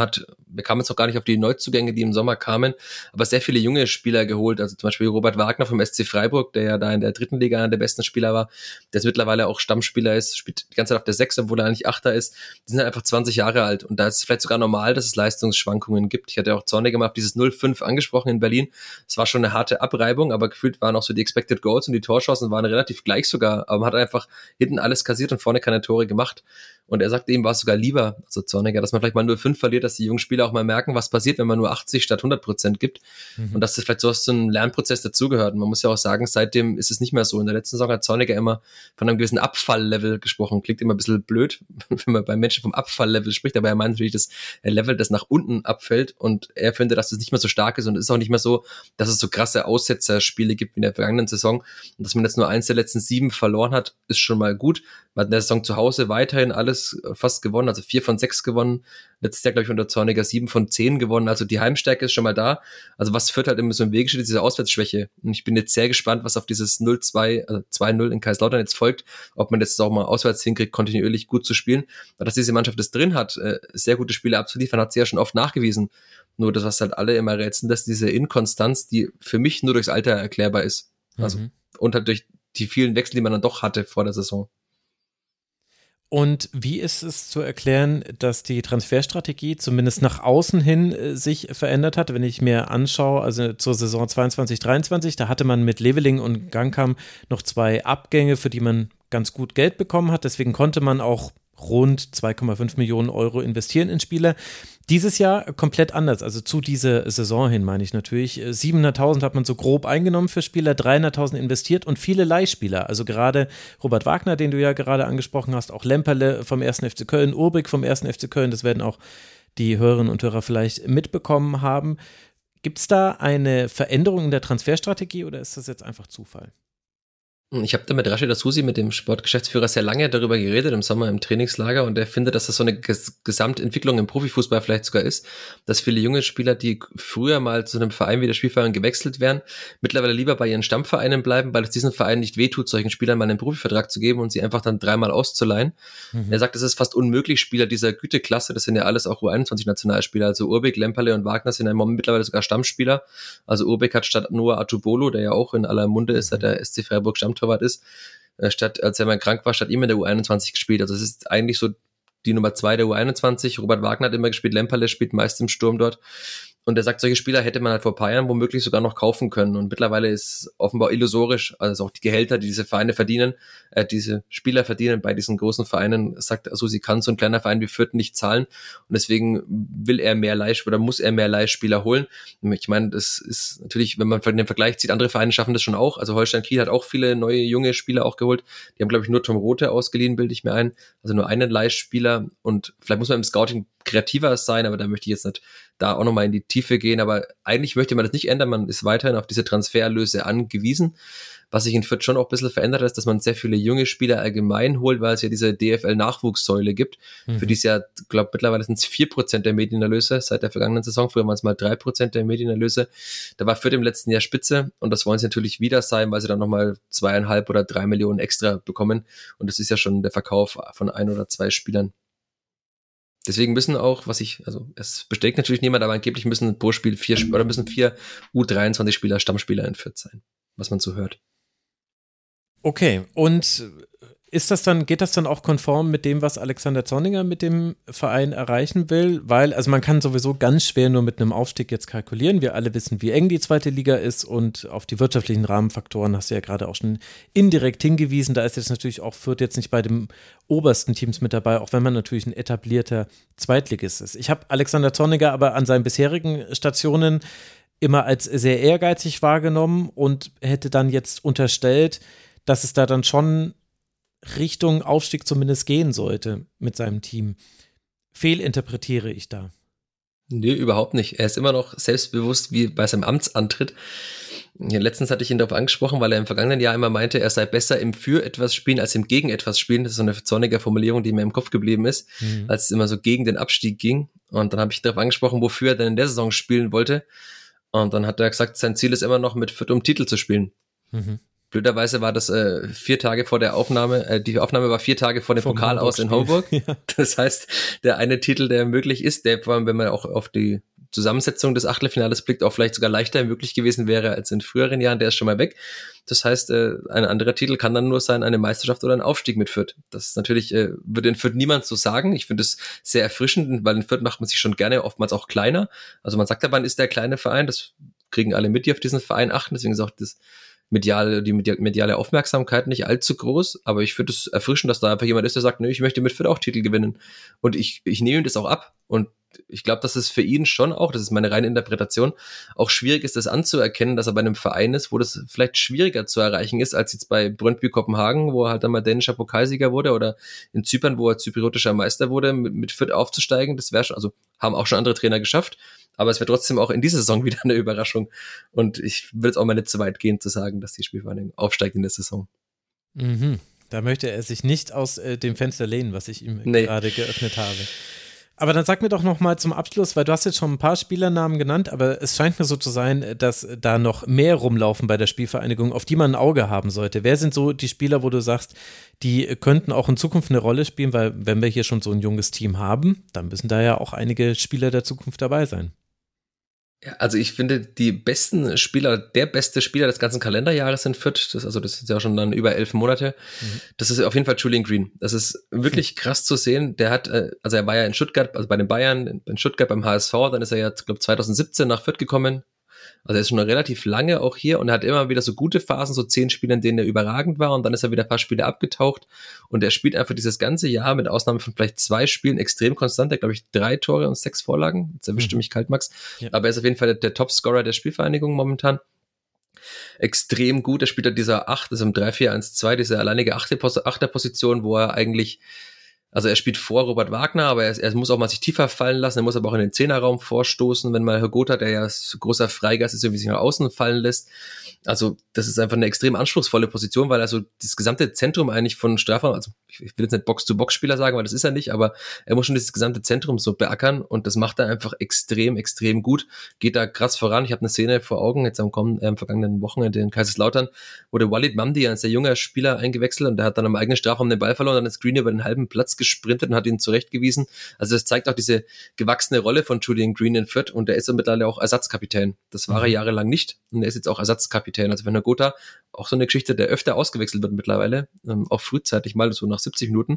wir kamen jetzt noch gar nicht auf die Neuzugänge, die im Sommer kamen, aber sehr viele junge Spieler geholt. Also zum Beispiel Robert Wagner vom SC Freiburg, der ja da in der 3. Liga einer der besten Spieler war, der jetzt mittlerweile auch Stammspieler ist, spielt die ganze Zeit auf der 6, obwohl er eigentlich 8er ist. Die sind halt einfach 20 Jahre alt und da ist es vielleicht sogar normal, dass es Leistungsschwankungen gibt. Ich hatte auch Zorniger mal auf dieses 0-5 angesprochen in Berlin. Es war schon eine harte Abreibung, aber gefühlt waren auch so die Expected Goals und die Torchancen waren relativ gleich sogar, aber man hat einfach hinten alles kassiert und vorne keine Tore gemacht. Und er sagte, ihm war es sogar lieber, also Zorniger, dass man vielleicht mal 0-5 verliert, dass die jungen Spieler auch mal merken, was passiert, wenn man nur 80 statt 100% gibt. Und dass das vielleicht so aus so einem Lernprozess dazugehört. Und man muss ja auch sagen, seitdem ist es nicht mehr so. In der letzten Saison hat Zorniger immer von einem gewissen Abfalllevel gesprochen. Klingt immer ein bisschen blöd, wenn man bei Menschen vom Abfalllevel spricht, aber er meint natürlich das Level, das nach unten abfällt. Und er findet, dass es nicht mehr so stark ist und es ist auch nicht mehr so, dass es so krasse Aussetzerspiele gibt wie in der vergangenen Saison. Und dass man jetzt nur 1 der letzten 7 verloren hat, ist schon mal gut. Man hat in der Saison zu Hause weiterhin alles fast gewonnen, also 4 von 6 gewonnen. Letztes Jahr, glaube ich, unter Zorniger 7 von 10 gewonnen. Also die Heimstärke ist schon mal da. Also was Fürth halt immer so im Weg steht, ist diese Auswärtsschwäche. Und ich bin jetzt sehr gespannt, was auf dieses 0-2, also 2-0 in Kaiserslautern jetzt folgt. Ob man jetzt auch mal auswärts hinkriegt, kontinuierlich gut zu spielen. Aber dass diese Mannschaft das drin hat, sehr gute Spiele abzuliefern, hat sie ja schon oft nachgewiesen. Nur das, was halt alle immer rätseln, dass diese Inkonstanz, die für mich nur durchs Alter erklärbar ist. Also und halt durch die vielen Wechsel, die man dann doch hatte vor der Saison. Und wie ist es zu erklären, dass die Transferstrategie zumindest nach außen hin sich verändert hat? Wenn ich mir anschaue, also zur Saison 22/23, da hatte man mit Leveling und Gangkam noch 2 Abgänge, für die man ganz gut Geld bekommen hat. Deswegen konnte man auch rund 2,5 Millionen Euro investieren in Spieler. Dieses Jahr komplett anders, also zu dieser Saison hin meine ich natürlich. 700.000 hat man so grob eingenommen für Spieler, 300.000 investiert und viele Leihspieler. Also gerade Robert Wagner, den du ja gerade angesprochen hast, auch Lemperle vom 1. FC Köln, Urbik vom 1. FC Köln, das werden auch die Hörerinnen und Hörer vielleicht mitbekommen haben. Gibt es da eine Veränderung in der Transferstrategie oder ist das jetzt einfach Zufall? Ich habe da mit Rashid Asusi, mit dem Sportgeschäftsführer, sehr lange darüber geredet im Sommer im Trainingslager und er findet, dass das so eine Gesamtentwicklung im Profifußball vielleicht sogar ist, dass viele junge Spieler, die früher mal zu einem Verein wie der Spielverein gewechselt wären, mittlerweile lieber bei ihren Stammvereinen bleiben, weil es diesen Verein nicht wehtut, solchen Spielern mal einen Profivertrag zu geben und sie einfach dann 3-mal auszuleihen. Er sagt, es ist fast unmöglich, Spieler dieser Güteklasse, das sind ja alles auch U21-Nationalspieler, also Urbik, Lemperle und Wagner sind ja mittlerweile sogar Stammspieler. Also Urbik hat statt Noah Atubolo, der ja auch in aller Munde ist, seit der SC Freiburg Stammtorwart ist, als er mal krank war, statt ihm in der U21 gespielt. Also es ist eigentlich so die Nummer 2 der U21. Robert Wagner hat immer gespielt, Lemperle spielt meist im Sturm dort. Und er sagt, solche Spieler hätte man halt vor ein paar Jahren womöglich sogar noch kaufen können. Und mittlerweile ist offenbar illusorisch, also auch die Gehälter, die diese Vereine verdienen, diese Spieler verdienen bei diesen großen Vereinen, sagt Susi, kann so ein kleiner Verein wie Fürth nicht zahlen. Und deswegen will er mehr muss er mehr Leihspieler holen. Ich meine, das ist natürlich, wenn man den Vergleich zieht, andere Vereine schaffen das schon auch. Also Holstein Kiel hat auch viele neue, junge Spieler auch geholt. Die haben, glaube ich, nur Tom Rothe ausgeliehen, bilde ich mir ein. Also nur einen Leihspieler. Und vielleicht muss man im Scouting kreativer sein, aber da möchte ich jetzt nicht da auch nochmal in die Tiefe gehen, aber eigentlich möchte man das nicht ändern, man ist weiterhin auf diese Transfererlöse angewiesen. Was sich in Fürth schon auch ein bisschen verändert ist, dass man sehr viele junge Spieler allgemein holt, weil es ja diese DFL-Nachwuchssäule gibt, für die es ja, glaube mittlerweile sind es 4% der Medienerlöse seit der vergangenen Saison, früher waren es mal 3% der Medienerlöse. Da war Fürth im letzten Jahr Spitze und das wollen sie natürlich wieder sein, weil sie dann nochmal 2,5 oder 3 Millionen extra bekommen und das ist ja schon der Verkauf von 1 oder 2 Spielern. Deswegen müssen auch, es bestätigt natürlich niemand, aber angeblich müssen pro Spiel 4 U23-Spieler Stammspieler in Fürth sein, was man so hört. Okay, und geht das dann auch konform mit dem, was Alexander Zorniger mit dem Verein erreichen will? Weil, also man kann sowieso ganz schwer nur mit einem Aufstieg jetzt kalkulieren. Wir alle wissen, wie eng die zweite Liga ist und auf die wirtschaftlichen Rahmenfaktoren hast du ja gerade auch schon indirekt hingewiesen. Da ist jetzt natürlich auch Fürth jetzt nicht bei den obersten Teams mit dabei, auch wenn man natürlich ein etablierter Zweitligist ist. Ich habe Alexander Zorniger aber an seinen bisherigen Stationen immer als sehr ehrgeizig wahrgenommen und hätte dann jetzt unterstellt, dass es da dann schon Richtung Aufstieg zumindest gehen sollte mit seinem Team. Fehlinterpretiere ich da? Nee, überhaupt nicht. Er ist immer noch selbstbewusst wie bei seinem Amtsantritt. Ja, letztens hatte ich ihn darauf angesprochen, weil er im vergangenen Jahr immer meinte, er sei besser im Für etwas spielen als im Gegen etwas spielen. Das ist so eine zornige Formulierung, die mir im Kopf geblieben ist, als es immer so gegen den Abstieg ging. Und dann habe ich darauf angesprochen, wofür er denn in der Saison spielen wollte. Und dann hat er gesagt, sein Ziel ist immer noch mit Fürth um Titel zu spielen. Blöderweise war das 4 Tage vor der Aufnahme, die Aufnahme war 4 Tage vor dem Pokal aus in Homburg. Ja. Das heißt, der eine Titel, der möglich ist, der vor allem, wenn man auch auf die Zusammensetzung des Achtelfinales blickt, auch vielleicht sogar leichter möglich gewesen wäre als in früheren Jahren, der ist schon mal weg. Das heißt, ein anderer Titel kann dann nur sein, eine Meisterschaft oder ein Aufstieg mit Fürth. Das ist natürlich, würde in Fürth niemand so sagen. Ich finde es sehr erfrischend, weil in Fürth macht man sich schon gerne oftmals auch kleiner. Also man sagt aber, man ist der kleine Verein, das kriegen alle mit, die auf diesen Verein achten, deswegen ist auch die mediale Aufmerksamkeit nicht allzu groß, aber ich finde es erfrischend, dass da einfach jemand ist, der sagt, ich möchte mit Fürth auch Titel gewinnen. Und ich nehme ihm das auch ab. Und ich glaube, dass es für ihn schon auch, das ist meine reine Interpretation, auch schwierig ist, das anzuerkennen, dass er bei einem Verein ist, wo das vielleicht schwieriger zu erreichen ist, als jetzt bei Brøndby Kopenhagen, wo er halt dann mal dänischer Pokalsieger wurde, oder in Zypern, wo er zypriotischer Meister wurde, mit Fürth aufzusteigen. Das wäre schon, also haben auch schon andere Trainer geschafft, aber es wäre trotzdem auch in dieser Saison wieder eine Überraschung. Und ich will jetzt auch mal nicht zu weit gehen, zu sagen, dass die Spielvereinigung aufsteigt in der Saison. Da möchte er sich nicht aus dem Fenster lehnen, was ich ihm gerade geöffnet habe. Aber dann sag mir doch noch mal zum Abschluss, weil du hast jetzt schon ein paar Spielernamen genannt, aber es scheint mir so zu sein, dass da noch mehr rumlaufen bei der Spielvereinigung, auf die man ein Auge haben sollte. Wer sind so die Spieler, wo du sagst, die könnten auch in Zukunft eine Rolle spielen, weil wenn wir hier schon so ein junges Team haben, dann müssen da ja auch einige Spieler der Zukunft dabei sein. Ja, also ich finde, der beste Spieler des ganzen Kalenderjahres in Fürth, das ist ja schon dann über 11 Monate, das ist auf jeden Fall Julian Green. Das ist wirklich krass zu sehen. Der hat, also er war ja in Stuttgart, also bei den Bayern, in Stuttgart beim HSV, dann ist er ja, glaube 2017 nach Fürth gekommen. Also er ist schon relativ lange auch hier und er hat immer wieder so gute Phasen, so 10 Spiele, in denen er überragend war und dann ist er wieder ein paar Spiele abgetaucht und er spielt einfach dieses ganze Jahr mit Ausnahme von vielleicht 2 Spielen extrem konstant. Er hat, glaube ich, 3 Tore und 6 Vorlagen. Jetzt erwischte mich kalt, Max. Ja. Aber er ist auf jeden Fall der Topscorer der Spielvereinigung momentan. Extrem gut. Er spielt halt dieser 8, also im 3-4-1-2, diese alleinige Achterposition, wo er eigentlich, also er spielt vor Robert Wagner, aber er muss auch mal sich tiefer fallen lassen, er muss aber auch in den Zehnerraum vorstoßen, wenn mal Herr Gotha, der ja großer Freigeist ist, irgendwie sich nach außen fallen lässt. Also das ist einfach eine extrem anspruchsvolle Position, weil also das gesamte Zentrum eigentlich von Strafraum, also ich will jetzt nicht Box-to-Box-Spieler sagen, weil das ist er nicht, aber er muss schon dieses gesamte Zentrum so beackern und das macht er einfach extrem, extrem gut, geht da krass voran. Ich habe eine Szene vor Augen, jetzt am vergangenen Wochenende in Kaiserslautern, wo der Walid Mamdi, ein sehr junger Spieler, eingewechselt und der hat dann am eigenen Strafraum den Ball verloren, dann ist Green über den halben Platz losgesprintet und hat ihn zurechtgewiesen. Also das zeigt auch diese gewachsene Rolle von Julian Green in Fürth und der ist ja mittlerweile auch Ersatzkapitän. Das war er jahrelang nicht und er ist jetzt auch Ersatzkapitän. Also wenn Herr Gotha, auch so eine Geschichte, der öfter ausgewechselt wird mittlerweile, auch frühzeitig mal so nach 70 Minuten,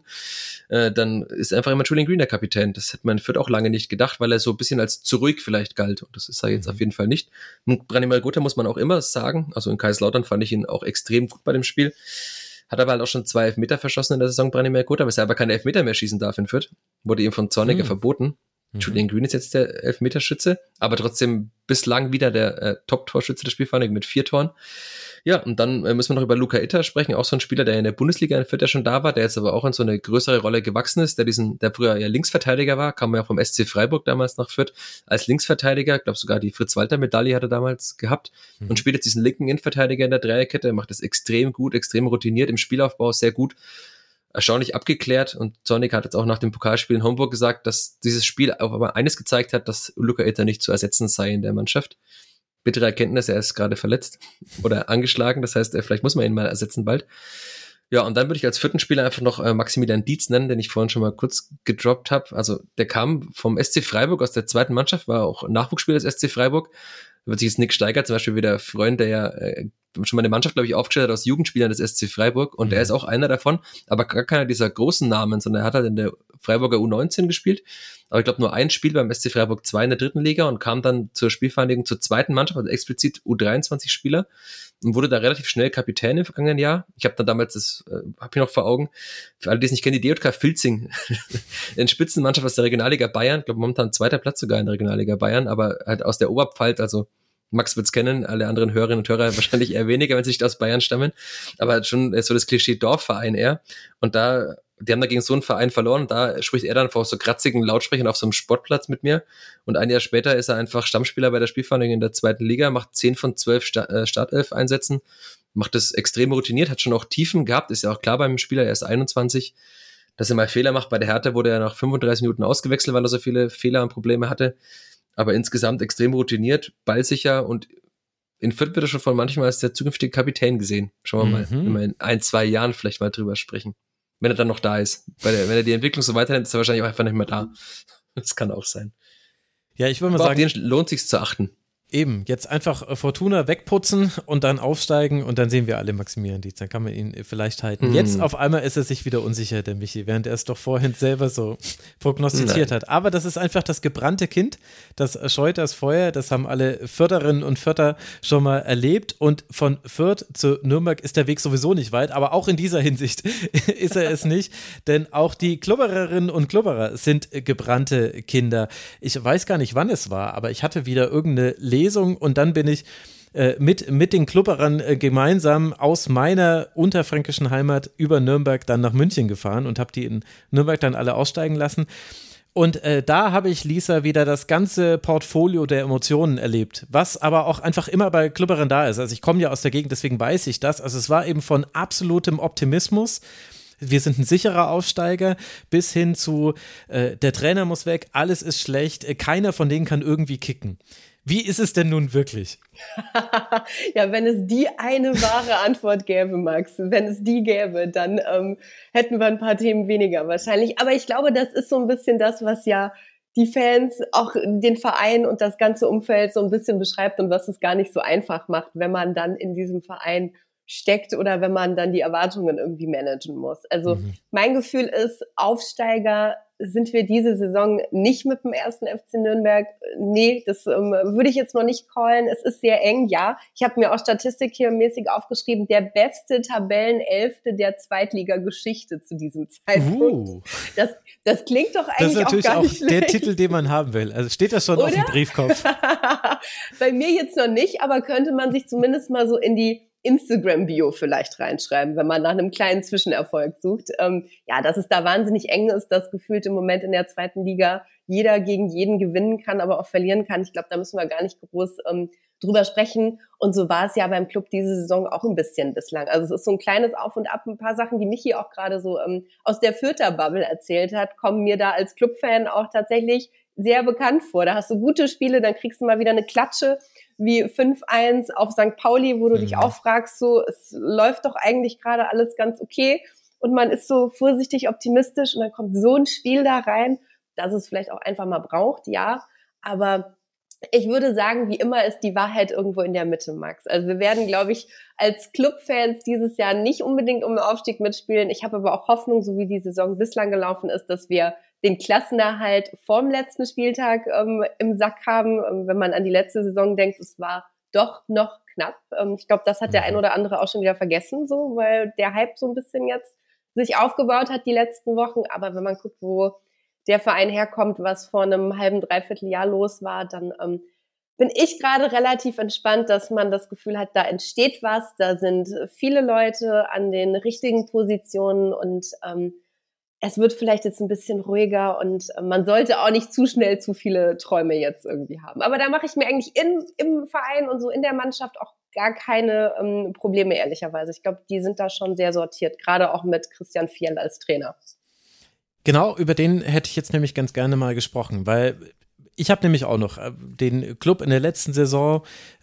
dann ist einfach immer Julian Green der Kapitän. Das hätte man in Fürth auch lange nicht gedacht, weil er so ein bisschen als zu ruhig vielleicht galt und das ist er jetzt auf jeden Fall nicht. Und Branimir Gotha muss man auch immer sagen, also in Kaiserslautern fand ich ihn auch extrem gut bei dem Spiel, hat aber halt auch schon 2 Elfmeter verschossen in der Saison, Branimir Gotha, aber er aber keine Elfmeter mehr schießen darf in Fürth, wurde ihm von Zorniger verboten. Julian Green ist jetzt der Elfmeterschütze, aber trotzdem bislang wieder der Top-Torschütze der Spielvereinigung mit 4 Toren. Ja, und dann müssen wir noch über Luca Itter sprechen, auch so ein Spieler, der in der Bundesliga in Fürth ja schon da war, der jetzt aber auch in so eine größere Rolle gewachsen ist, der früher ja Linksverteidiger war, kam ja vom SC Freiburg damals nach Fürth als Linksverteidiger, ich glaube sogar die Fritz-Walter-Medaille hat er damals gehabt und spielt jetzt diesen linken Innenverteidiger in der Dreierkette, macht das extrem gut, extrem routiniert, im Spielaufbau sehr gut, erstaunlich abgeklärt und Zornig hat jetzt auch nach dem Pokalspiel in Homburg gesagt, dass dieses Spiel aber eines gezeigt hat, dass Luca Itter nicht zu ersetzen sei in der Mannschaft. Bittere Erkenntnis, er ist gerade verletzt oder angeschlagen, das heißt, vielleicht muss man ihn mal ersetzen bald. Ja, und dann würde ich als 4. Spieler einfach noch Maximilian Dietz nennen, den ich vorhin schon mal kurz gedroppt habe. Also der kam vom SC Freiburg aus der 2. Mannschaft, war auch Nachwuchsspieler des SC Freiburg. Da wird sich jetzt Nick Steiger zum Beispiel wieder freuen, der ja schon mal eine Mannschaft, glaube ich, aufgestellt hat aus Jugendspielern des SC Freiburg und er ist auch einer davon, aber gar keiner dieser großen Namen, sondern er hat halt in der Freiburger U19 gespielt, aber ich glaube nur ein Spiel beim SC Freiburg 2 in der 3. Liga und kam dann zur Spielvereinigung zur 2. Mannschaft, also explizit U23-Spieler und wurde da relativ schnell Kapitän im vergangenen Jahr. Ich habe dann damals, das habe ich noch vor Augen, für alle, die es nicht kennen, die DJK Filzing, in Spitzenmannschaft aus der Regionalliga Bayern, ich glaube momentan 2. Platz sogar in der Regionalliga Bayern, aber halt aus der Oberpfalz, also Max wird's kennen, alle anderen Hörerinnen und Hörer wahrscheinlich eher weniger, wenn sie nicht aus Bayern stammen, aber schon so das Klischee Dorfverein eher. Und die haben da gegen so einen Verein verloren, da spricht er dann vor so kratzigen Lautsprechern auf so einem Sportplatz mit mir und ein Jahr später ist er einfach Stammspieler bei der Spielvereinigung in der 2. Liga, macht 10 von 12 Startelf-Einsätzen, macht das extrem routiniert, hat schon auch Tiefen gehabt, ist ja auch klar beim Spieler, er ist 21, dass er mal Fehler macht. Bei der Hertha wurde er nach 35 Minuten ausgewechselt, weil er so viele Fehler und Probleme hatte. Aber insgesamt extrem routiniert, ballsicher und in Fürth wird er schon von manchmal als der zukünftige Kapitän gesehen. Schauen wir mal, wenn wir in 1-2 Jahren vielleicht mal drüber sprechen. Wenn er dann noch da ist. Wenn er die Entwicklung so weiternimmt, ist er wahrscheinlich auch einfach nicht mehr da. Das kann auch sein. Ja, ich würde mal sagen, auf den lohnt sich's zu achten. Eben, jetzt einfach Fortuna wegputzen und dann aufsteigen und dann sehen wir alle Maximilian Dietz, dann kann man ihn vielleicht halten. Jetzt auf einmal ist er sich wieder unsicher, der Michi, während er es doch vorhin selber so prognostiziert hat. Aber das ist einfach das gebrannte Kind, das scheut das Feuer, das haben alle Fürtherinnen und Fürther schon mal erlebt und von Fürth zu Nürnberg ist der Weg sowieso nicht weit, aber auch in dieser Hinsicht ist er es nicht, denn auch die Klubbererinnen und Klubberer sind gebrannte Kinder. Ich weiß gar nicht, wann es war, aber ich hatte wieder irgendeine Lesung und dann bin ich mit den Klubberern gemeinsam aus meiner unterfränkischen Heimat über Nürnberg dann nach München gefahren und habe die in Nürnberg dann alle aussteigen lassen. Und da habe ich, Lisa, wieder das ganze Portfolio der Emotionen erlebt, was aber auch einfach immer bei Klubberern da ist. Also ich komme ja aus der Gegend, deswegen weiß ich das. Also es war eben von absolutem Optimismus, wir sind ein sicherer Aufsteiger, bis hin zu der Trainer muss weg, alles ist schlecht, keiner von denen kann irgendwie kicken. Wie ist es denn nun wirklich? Ja, wenn es die eine wahre Antwort gäbe, Max, wenn es die gäbe, dann hätten wir ein paar Themen weniger wahrscheinlich. Aber ich glaube, das ist so ein bisschen das, was ja die Fans, auch den Verein und das ganze Umfeld so ein bisschen beschreibt und was es gar nicht so einfach macht, wenn man dann in diesem Verein steckt oder wenn man dann die Erwartungen irgendwie managen muss. Also mein Gefühl ist, Aufsteiger sind wir diese Saison nicht mit dem 1. FC Nürnberg. Nee, das würde ich jetzt noch nicht callen. Es ist sehr eng, ja. Ich habe mir auch Statistik hier mäßig aufgeschrieben. Der beste Tabellenelfte der Zweitliga-Geschichte zu diesem Zeitpunkt. Das klingt doch eigentlich auch gar nicht schlecht. Das ist natürlich auch der Titel, den man haben will. Also steht das schon auf dem Briefkopf? Bei mir jetzt noch nicht, aber könnte man sich zumindest mal so in die Instagram-Bio vielleicht reinschreiben, wenn man nach einem kleinen Zwischenerfolg sucht. Ja, dass es da wahnsinnig eng ist, das gefühlt im Moment in der 2. Liga jeder gegen jeden gewinnen kann, aber auch verlieren kann. Ich glaube, da müssen wir gar nicht groß drüber sprechen. Und so war es ja beim Club diese Saison auch ein bisschen bislang. Also es ist so ein kleines Auf und Ab. Ein paar Sachen, die Michi auch gerade so aus der Fürther Bubble erzählt hat, kommen mir da als Clubfan auch tatsächlich sehr bekannt vor. Da hast du gute Spiele, dann kriegst du mal wieder eine Klatsche wie 5-1 auf St. Pauli, wo du dich auch fragst, so, es läuft doch eigentlich gerade alles ganz okay. und man ist so vorsichtig optimistisch und dann kommt so ein Spiel da rein, dass es vielleicht auch einfach mal braucht, ja, aber ich würde sagen, wie immer ist die Wahrheit irgendwo in der Mitte, Max. Also wir werden, glaube ich, als Clubfans dieses Jahr nicht unbedingt um den Aufstieg mitspielen. Ich habe aber auch Hoffnung, so wie die Saison bislang gelaufen ist, dass wir den Klassenerhalt vorm letzten Spieltag im Sack haben. Wenn man an die letzte Saison denkt, es war doch noch knapp. Ich glaube, das hat der ein oder andere auch schon wieder vergessen, so, weil der Hype so ein bisschen jetzt sich aufgebaut hat die letzten Wochen. Aber wenn man guckt, wo der Verein herkommt, was vor einem halben, dreiviertel Jahr los war, dann bin ich gerade relativ entspannt, dass man das Gefühl hat, da entsteht was, da sind viele Leute an den richtigen Positionen und es wird vielleicht jetzt ein bisschen ruhiger und man sollte auch nicht zu schnell zu viele Träume jetzt irgendwie haben. Aber da mache ich mir eigentlich im Verein und so in der Mannschaft auch gar keine Probleme, ehrlicherweise. Ich glaube, die sind da schon sehr sortiert, gerade auch mit Christian Fjell als Trainer. Genau, über den hätte ich jetzt nämlich ganz gerne mal gesprochen, weil ich habe nämlich auch noch den Club in der letzten Saison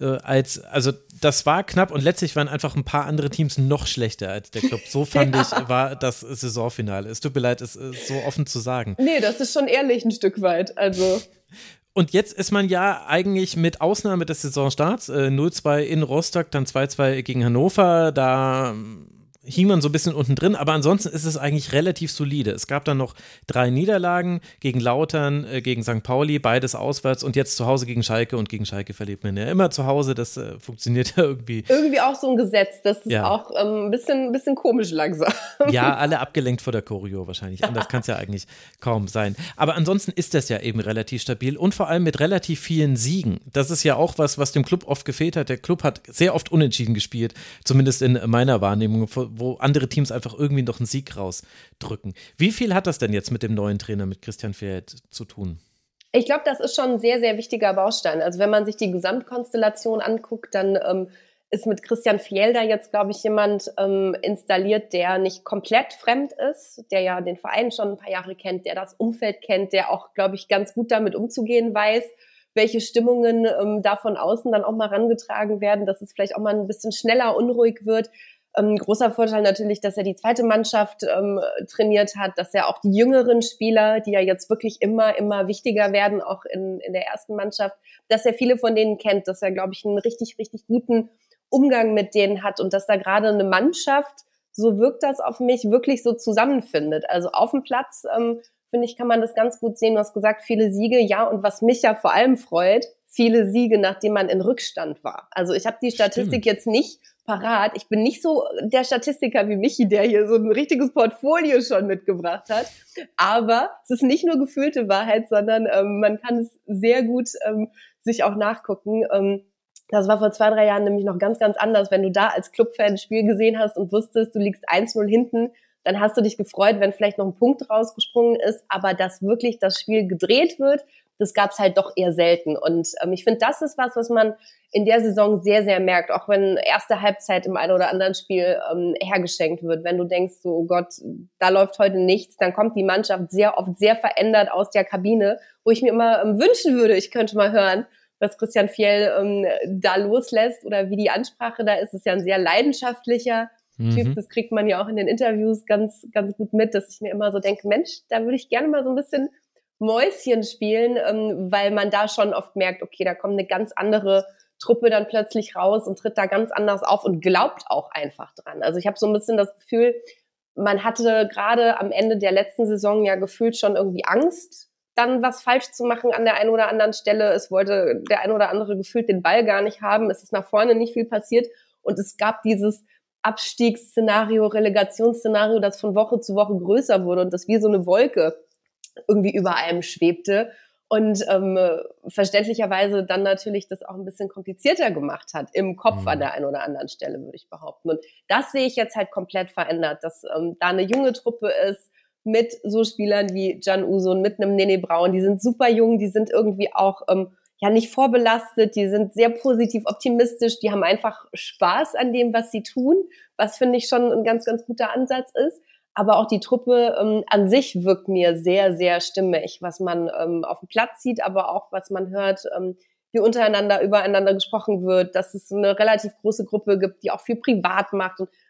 also das war knapp und letztlich waren einfach ein paar andere Teams noch schlechter als der Club. So fand ich, war das Saisonfinale. Es tut mir leid, es ist so offen zu sagen. Nee, das ist schon ehrlich ein Stück weit, also. Und jetzt ist man ja eigentlich mit Ausnahme des Saisonstarts 0-2 in Rostock, dann 2-2 gegen Hannover, da hing man so ein bisschen unten drin, aber ansonsten ist es eigentlich relativ solide. Es gab dann noch 3 Niederlagen gegen Lautern, gegen St. Pauli, beides auswärts und jetzt zu Hause gegen Schalke und gegen Schalke verliert man ja immer zu Hause, das funktioniert ja irgendwie. Irgendwie auch so ein Gesetz, das ist ja auch ein bisschen komisch langsam. Ja, alle abgelenkt vor der Choreo wahrscheinlich, anders kann es ja eigentlich kaum sein. Aber ansonsten ist das ja eben relativ stabil und vor allem mit relativ vielen Siegen. Das ist ja auch was dem Club oft gefehlt hat. Der Club hat sehr oft unentschieden gespielt, zumindest in meiner Wahrnehmung, wo andere Teams einfach irgendwie noch einen Sieg rausdrücken. Wie viel hat das denn jetzt mit dem neuen Trainer, mit Christian Fjell zu tun? Ich glaube, das ist schon ein sehr, sehr wichtiger Baustein. Also wenn man sich die Gesamtkonstellation anguckt, dann ist mit Christian Fjell da jetzt, glaube ich, jemand installiert, der nicht komplett fremd ist, der ja den Verein schon ein paar Jahre kennt, der das Umfeld kennt, der auch, glaube ich, ganz gut damit umzugehen weiß, welche Stimmungen da von außen dann auch mal rangetragen werden, dass es vielleicht auch mal ein bisschen schneller unruhig wird. Großer Vorteil natürlich, dass er die zweite Mannschaft trainiert hat, dass er auch die jüngeren Spieler, die ja jetzt wirklich immer wichtiger werden, auch in der ersten Mannschaft, dass er viele von denen kennt, dass er, glaube ich, einen richtig, richtig guten Umgang mit denen hat und dass da gerade eine Mannschaft, so wirkt das auf mich, wirklich so zusammenfindet. Also auf dem Platz, finde ich, kann man das ganz gut sehen. Du hast gesagt, viele Siege, ja, und was mich ja vor allem freut, viele Siege, nachdem man in Rückstand war. Also ich habe die Statistik jetzt nicht parat. Ich bin nicht so der Statistiker wie Michi, der hier so ein richtiges Portfolio schon mitgebracht hat. Aber es ist nicht nur gefühlte Wahrheit, sondern man kann es sehr gut sich auch nachgucken. Das war vor 2-3 Jahren nämlich noch ganz, ganz anders. Wenn du da als Clubfan ein Spiel gesehen hast und wusstest, du liegst 1-0 hinten, dann hast du dich gefreut, wenn vielleicht noch ein Punkt rausgesprungen ist. Aber dass wirklich das Spiel gedreht wird, das gab's halt doch eher selten. Und ich finde, das ist was man in der Saison sehr, sehr merkt. Auch wenn erste Halbzeit im einen oder anderen Spiel hergeschenkt wird. Wenn du denkst, so, oh Gott, da läuft heute nichts, dann kommt die Mannschaft sehr oft sehr verändert aus der Kabine, wo ich mir immer wünschen würde, ich könnte mal hören, was Christian Fjell da loslässt oder wie die Ansprache da ist. Es ist ja ein sehr leidenschaftlicher Typ. Das kriegt man ja auch in den Interviews ganz, ganz gut mit, dass ich mir immer so denke, Mensch, da würde ich gerne mal so ein bisschen Mäuschen spielen, weil man da schon oft merkt, okay, da kommt eine ganz andere Truppe dann plötzlich raus und tritt da ganz anders auf und glaubt auch einfach dran. Also ich habe so ein bisschen das Gefühl, man hatte gerade am Ende der letzten Saison ja gefühlt schon irgendwie Angst, dann was falsch zu machen an der einen oder anderen Stelle. Es wollte der ein oder andere gefühlt den Ball gar nicht haben. Es ist nach vorne nicht viel passiert und es gab dieses Abstiegsszenario, Relegationsszenario, das von Woche zu Woche größer wurde und das wie so eine Wolke irgendwie über einem schwebte und verständlicherweise dann natürlich das auch ein bisschen komplizierter gemacht hat, im Kopf an der einen oder anderen Stelle, würde ich behaupten. Und das sehe ich jetzt halt komplett verändert, dass da eine junge Truppe ist mit so Spielern wie Can Uzun, mit einem Nene Braun, die sind super jung, die sind irgendwie auch ja nicht vorbelastet, die sind sehr positiv optimistisch, die haben einfach Spaß an dem, was sie tun, was finde ich schon ein ganz, ganz guter Ansatz ist. Aber auch die Truppe an sich wirkt mir sehr, sehr stimmig, was man auf dem Platz sieht, aber auch was man hört, wie untereinander, übereinander gesprochen wird, dass es eine relativ große Gruppe gibt, die auch viel privat macht und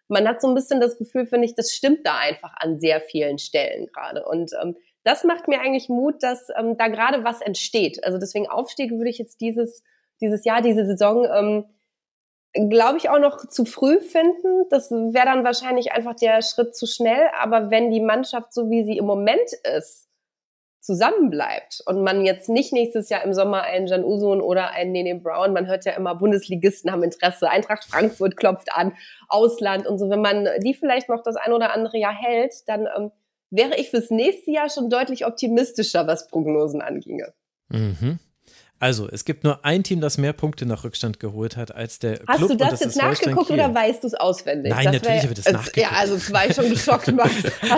man hat so ein bisschen das Gefühl, finde ich, das stimmt da einfach an sehr vielen Stellen gerade. Und das macht mir eigentlich Mut, dass da gerade was entsteht. Also deswegen Aufstieg würde ich jetzt dieses Jahr, diese Saison, glaube ich, auch noch zu früh finden. Das wäre dann wahrscheinlich einfach der Schritt zu schnell. Aber wenn die Mannschaft, so wie sie im Moment ist, zusammenbleibt und man jetzt nicht nächstes Jahr im Sommer einen Can Uzun oder einen Nene Brown, man hört ja immer, Bundesligisten haben Interesse, Eintracht Frankfurt klopft an, Ausland und so. Wenn man die vielleicht noch das ein oder andere Jahr hält, dann wäre ich fürs nächste Jahr schon deutlich optimistischer, was Prognosen anginge. Mhm. Also, es gibt nur ein Team, das mehr Punkte nach Rückstand geholt hat als der Club. Hast du das jetzt nachgeguckt oder weißt du es auswendig? Nein, natürlich habe ich das nachgeguckt. Ja, also es war ich schon geschockt, Max.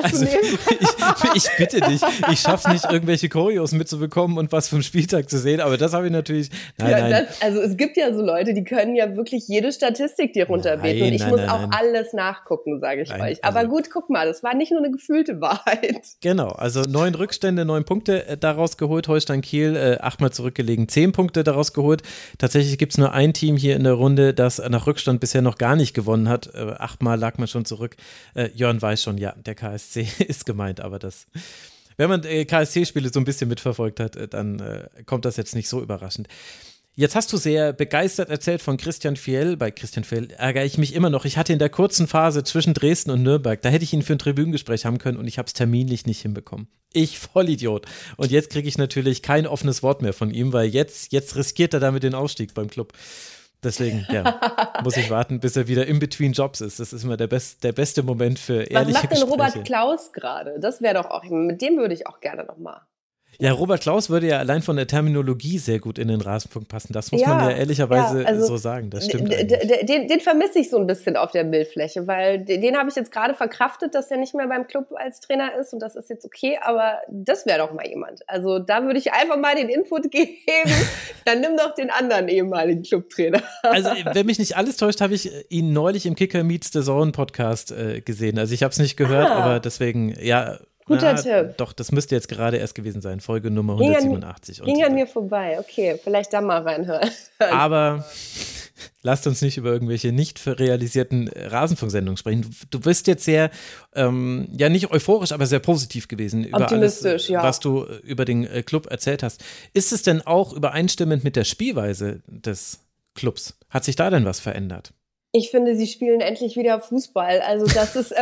Ich bitte dich, ich schaffe nicht, irgendwelche Choreos mitzubekommen und was vom Spieltag zu sehen, aber das habe ich natürlich, nein. Also es gibt ja so Leute, die können ja wirklich jede Statistik dir runterbeten und ich muss auch alles nachgucken, sage ich euch. Aber gut, guck mal, das war nicht nur eine gefühlte Wahrheit. Genau, also 9 Rückstände, 9 Punkte daraus geholt, Holstein Kiel 8-mal zurückgelegen, 10 Punkte daraus geholt. Tatsächlich gibt es nur ein Team hier in der Runde, das nach Rückstand bisher noch gar nicht gewonnen hat. 8-mal lag man schon zurück. Jörn weiß schon, ja, der KSC ist gemeint, aber das, wenn man KSC-Spiele so ein bisschen mitverfolgt hat, dann kommt das jetzt nicht so überraschend. Jetzt hast du sehr begeistert erzählt von Christian Fjell. Bei Christian Fjell ärgere ich mich immer noch. Ich hatte in der kurzen Phase zwischen Dresden und Nürnberg, da hätte ich ihn für ein Tribünengespräch haben können und ich habe es terminlich nicht hinbekommen. Ich Vollidiot. Und jetzt kriege ich natürlich kein offenes Wort mehr von ihm, weil jetzt riskiert er damit den Aufstieg beim Club. Deswegen, ja, muss ich warten, bis er wieder in between Jobs ist. Das ist immer der beste Moment für ehrliche Gespräche. Was macht denn Robert Klaus gerade? Das wäre doch auch, mit dem würde ich auch gerne nochmal. Ja, Robert Klaus würde ja allein von der Terminologie sehr gut in den Rasenfunk passen. Das muss man ja ehrlicherweise so sagen. Das stimmt. Den vermisse ich so ein bisschen auf der Bildfläche, weil den habe ich jetzt gerade verkraftet, dass er nicht mehr beim Club als Trainer ist und das ist jetzt okay, aber das wäre doch mal jemand. Also da würde ich einfach mal den Input geben, dann nimm doch den anderen ehemaligen Clubtrainer. Also wenn mich nicht alles täuscht, habe ich ihn neulich im Kicker Meets the Zone Podcast gesehen. Also ich habe es nicht gehört, aber deswegen, ja. Guter Tipp. Doch, das müsste jetzt gerade erst gewesen sein, Folge Nummer 187. Ging an mir vorbei, okay, vielleicht da mal reinhören. Aber lasst uns nicht über irgendwelche nicht realisierten Rasenfunksendungen sprechen. Du bist jetzt sehr, ja nicht euphorisch, aber sehr positiv gewesen über alles, was du über den Club erzählt hast. Ist es denn auch übereinstimmend mit der Spielweise des Clubs? Hat sich da denn was verändert? Ich finde, sie spielen endlich wieder Fußball. Also das ist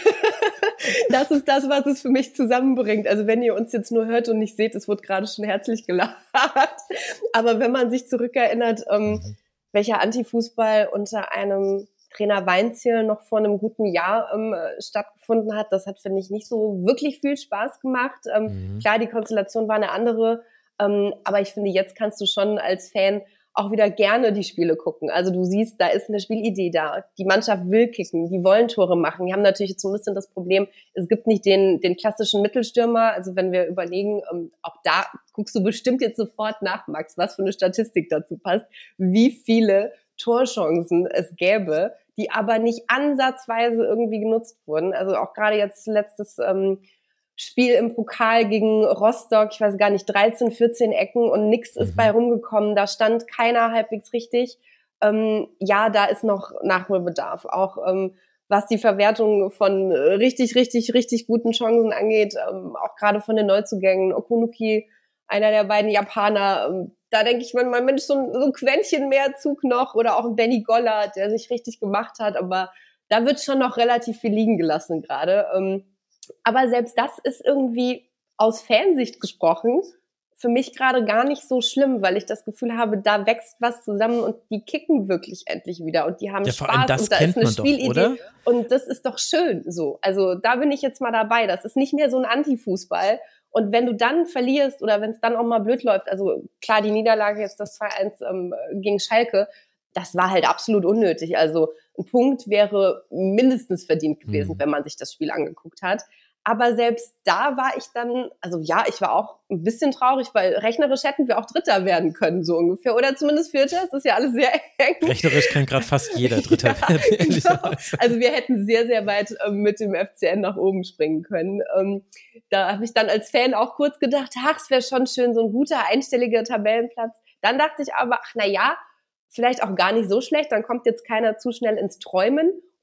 das ist das, was es für mich zusammenbringt. Also wenn ihr uns jetzt nur hört und nicht seht, es wurde gerade schon herzlich gelacht. Aber wenn man sich zurückerinnert, welcher Antifußball unter einem Trainer Weinzierl noch vor einem guten Jahr stattgefunden hat, das hat, finde ich, nicht so wirklich viel Spaß gemacht. Klar, die Konstellation war eine andere, aber ich finde, jetzt kannst du schon als Fan auch wieder gerne die Spiele gucken. Also du siehst, da ist eine Spielidee da. Die Mannschaft will kicken, die wollen Tore machen. Die haben natürlich jetzt so ein bisschen das Problem, es gibt nicht den klassischen Mittelstürmer. Also wenn wir überlegen, auch da guckst du bestimmt jetzt sofort nach, Max, was für eine Statistik dazu passt, wie viele Torchancen es gäbe, die aber nicht ansatzweise irgendwie genutzt wurden. Also auch gerade jetzt letztes Spiel im Pokal gegen Rostock, ich weiß gar nicht, 13, 14 Ecken und nix ist bei rumgekommen. Da stand keiner halbwegs richtig. Ja, da ist noch Nachholbedarf. Auch was die Verwertung von richtig, richtig, richtig guten Chancen angeht, auch gerade von den Neuzugängen. Okunuki, einer der beiden Japaner, da denke ich manchmal, Mensch, so ein Quäntchen mehr Zug noch oder auch ein Benny Gollert, der sich richtig gemacht hat, aber da wird schon noch relativ viel liegen gelassen gerade. Aber selbst das ist irgendwie aus Fansicht gesprochen für mich gerade gar nicht so schlimm, weil ich das Gefühl habe, da wächst was zusammen und die kicken wirklich endlich wieder und die haben Spaß und da ist eine Spielidee und das ist doch schön so. Also da bin ich jetzt mal dabei. Das ist nicht mehr so ein Anti-Fußball und wenn du dann verlierst oder wenn es dann auch mal blöd läuft, also klar, die Niederlage jetzt das 2-1 gegen Schalke, das war halt absolut unnötig. Also ein Punkt wäre mindestens verdient gewesen, wenn man sich das Spiel angeguckt hat. Aber selbst da war ich dann, also ja, ich war auch ein bisschen traurig, weil rechnerisch hätten wir auch Dritter werden können, so ungefähr. Oder zumindest Vierter, das ist ja alles sehr eng. Rechnerisch kann gerade fast jeder Dritter werden. Genau. Also wir hätten sehr, sehr weit mit dem FCN nach oben springen können. Da habe ich dann als Fan auch kurz gedacht, es wäre schon schön, so ein guter, einstelliger Tabellenplatz. Dann dachte ich aber, vielleicht auch gar nicht so schlecht, dann kommt jetzt keiner zu schnell ins Träumen.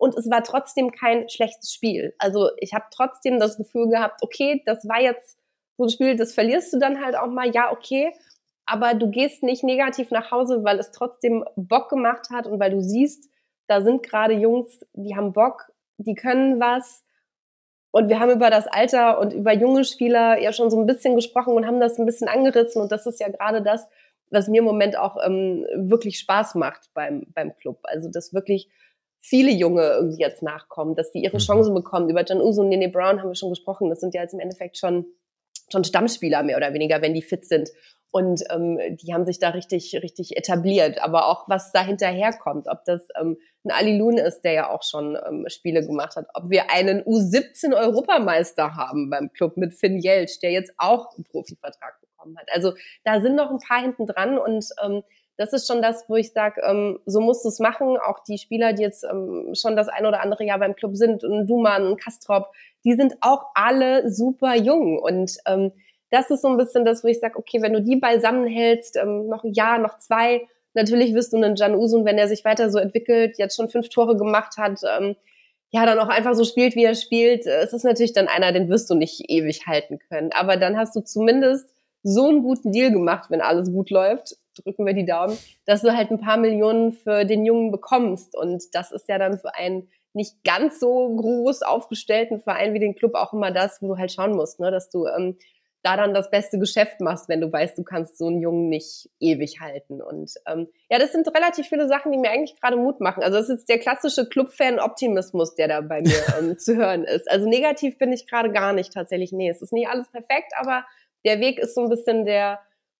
und es war trotzdem kein schlechtes Spiel. Also ich habe trotzdem das Gefühl gehabt, okay, das war jetzt so ein Spiel, das verlierst du dann halt auch mal, ja, okay, aber du gehst nicht negativ nach Hause, weil es trotzdem Bock gemacht hat und weil du siehst, da sind gerade Jungs, die haben Bock, die können was. Und wir haben über das Alter und über junge Spieler ja schon so ein bisschen gesprochen und haben das ein bisschen angerissen. Und das ist ja gerade das, was mir im Moment auch wirklich Spaß macht beim Club. Also, dass wirklich viele Junge irgendwie jetzt nachkommen, dass die ihre Chancen bekommen. Über Can Uso und Nene Brown haben wir schon gesprochen. Das sind ja jetzt im Endeffekt schon Stammspieler mehr oder weniger, wenn die fit sind. Und die haben sich da richtig etabliert. Aber auch, was da hinterherkommt, ob das ein Ali Loon ist, der ja auch schon Spiele gemacht hat, ob wir einen U17-Europameister haben beim Club mit Finn Jeltsch, der jetzt auch einen Profivertrag bekommen hat. Also da sind noch ein paar hinten dran und das ist schon das, wo ich sage, so musst du es machen. Auch die Spieler, die jetzt schon das ein oder andere Jahr beim Club sind, und Duman und Kastrop, die sind auch alle super jung. Und das ist so ein bisschen das, wo ich sage, okay, wenn du die beisammen hältst, noch ein Jahr, noch 2, natürlich wirst du einen Can Usun, wenn er sich weiter so entwickelt, jetzt schon 5 Tore gemacht hat, ja, dann auch einfach so spielt, wie er spielt. Es ist natürlich dann einer, den wirst du nicht ewig halten können. Aber dann hast du zumindest so einen guten Deal gemacht, wenn alles gut läuft, drücken wir die Daumen, dass du halt ein paar Millionen für den Jungen bekommst. Und das ist ja dann für einen nicht ganz so groß aufgestellten Verein wie den Club auch immer das, wo du halt schauen musst, ne, dass du da dann das beste Geschäft machst, wenn du weißt, du kannst so einen Jungen nicht ewig halten. Und ja, das sind relativ viele Sachen, die mir eigentlich gerade Mut machen. Also das ist jetzt der klassische Club-Fan-Optimismus, der da bei mir zu hören ist. Also negativ bin ich gerade gar nicht tatsächlich. Nee, es ist nicht alles perfekt, aber der Weg ist so ein bisschen der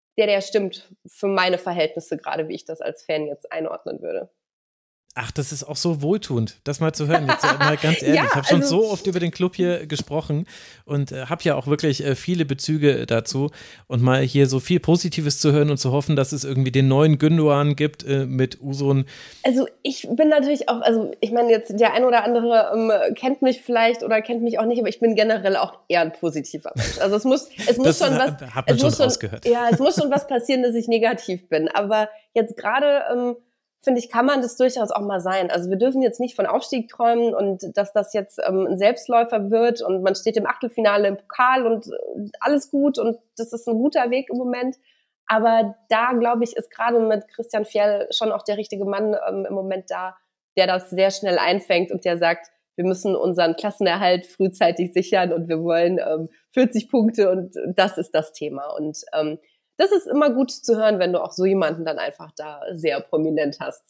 stimmt für meine Verhältnisse gerade, wie ich das als Fan jetzt einordnen würde. Ach, das ist auch so wohltuend, das mal zu hören. Jetzt mal ganz ehrlich, ja, ich habe schon so oft über den Club hier gesprochen und habe ja auch wirklich viele Bezüge dazu. Und mal hier so viel Positives zu hören und zu hoffen, dass es irgendwie den neuen Gündoğan gibt mit Usun. Also ich bin natürlich auch, also ich meine jetzt der ein oder andere kennt mich vielleicht oder kennt mich auch nicht, aber ich bin generell auch eher ein positiver Mensch. Also es muss schon was, hat man schon rausgehört. Ja, es muss schon was passieren, dass ich negativ bin. Aber jetzt gerade finde ich, kann man das durchaus auch mal sein. Also wir dürfen jetzt nicht von Aufstieg träumen und dass das jetzt ein Selbstläufer wird und man steht im Achtelfinale im Pokal und alles gut und das ist ein guter Weg im Moment. Aber da, glaube ich, ist gerade mit Christian Fjell schon auch der richtige Mann im Moment da, der das sehr schnell einfängt und der sagt, wir müssen unseren Klassenerhalt frühzeitig sichern und wir wollen 40 Punkte und das ist das Thema. Und das ist immer gut zu hören, wenn du auch so jemanden dann einfach da sehr prominent hast.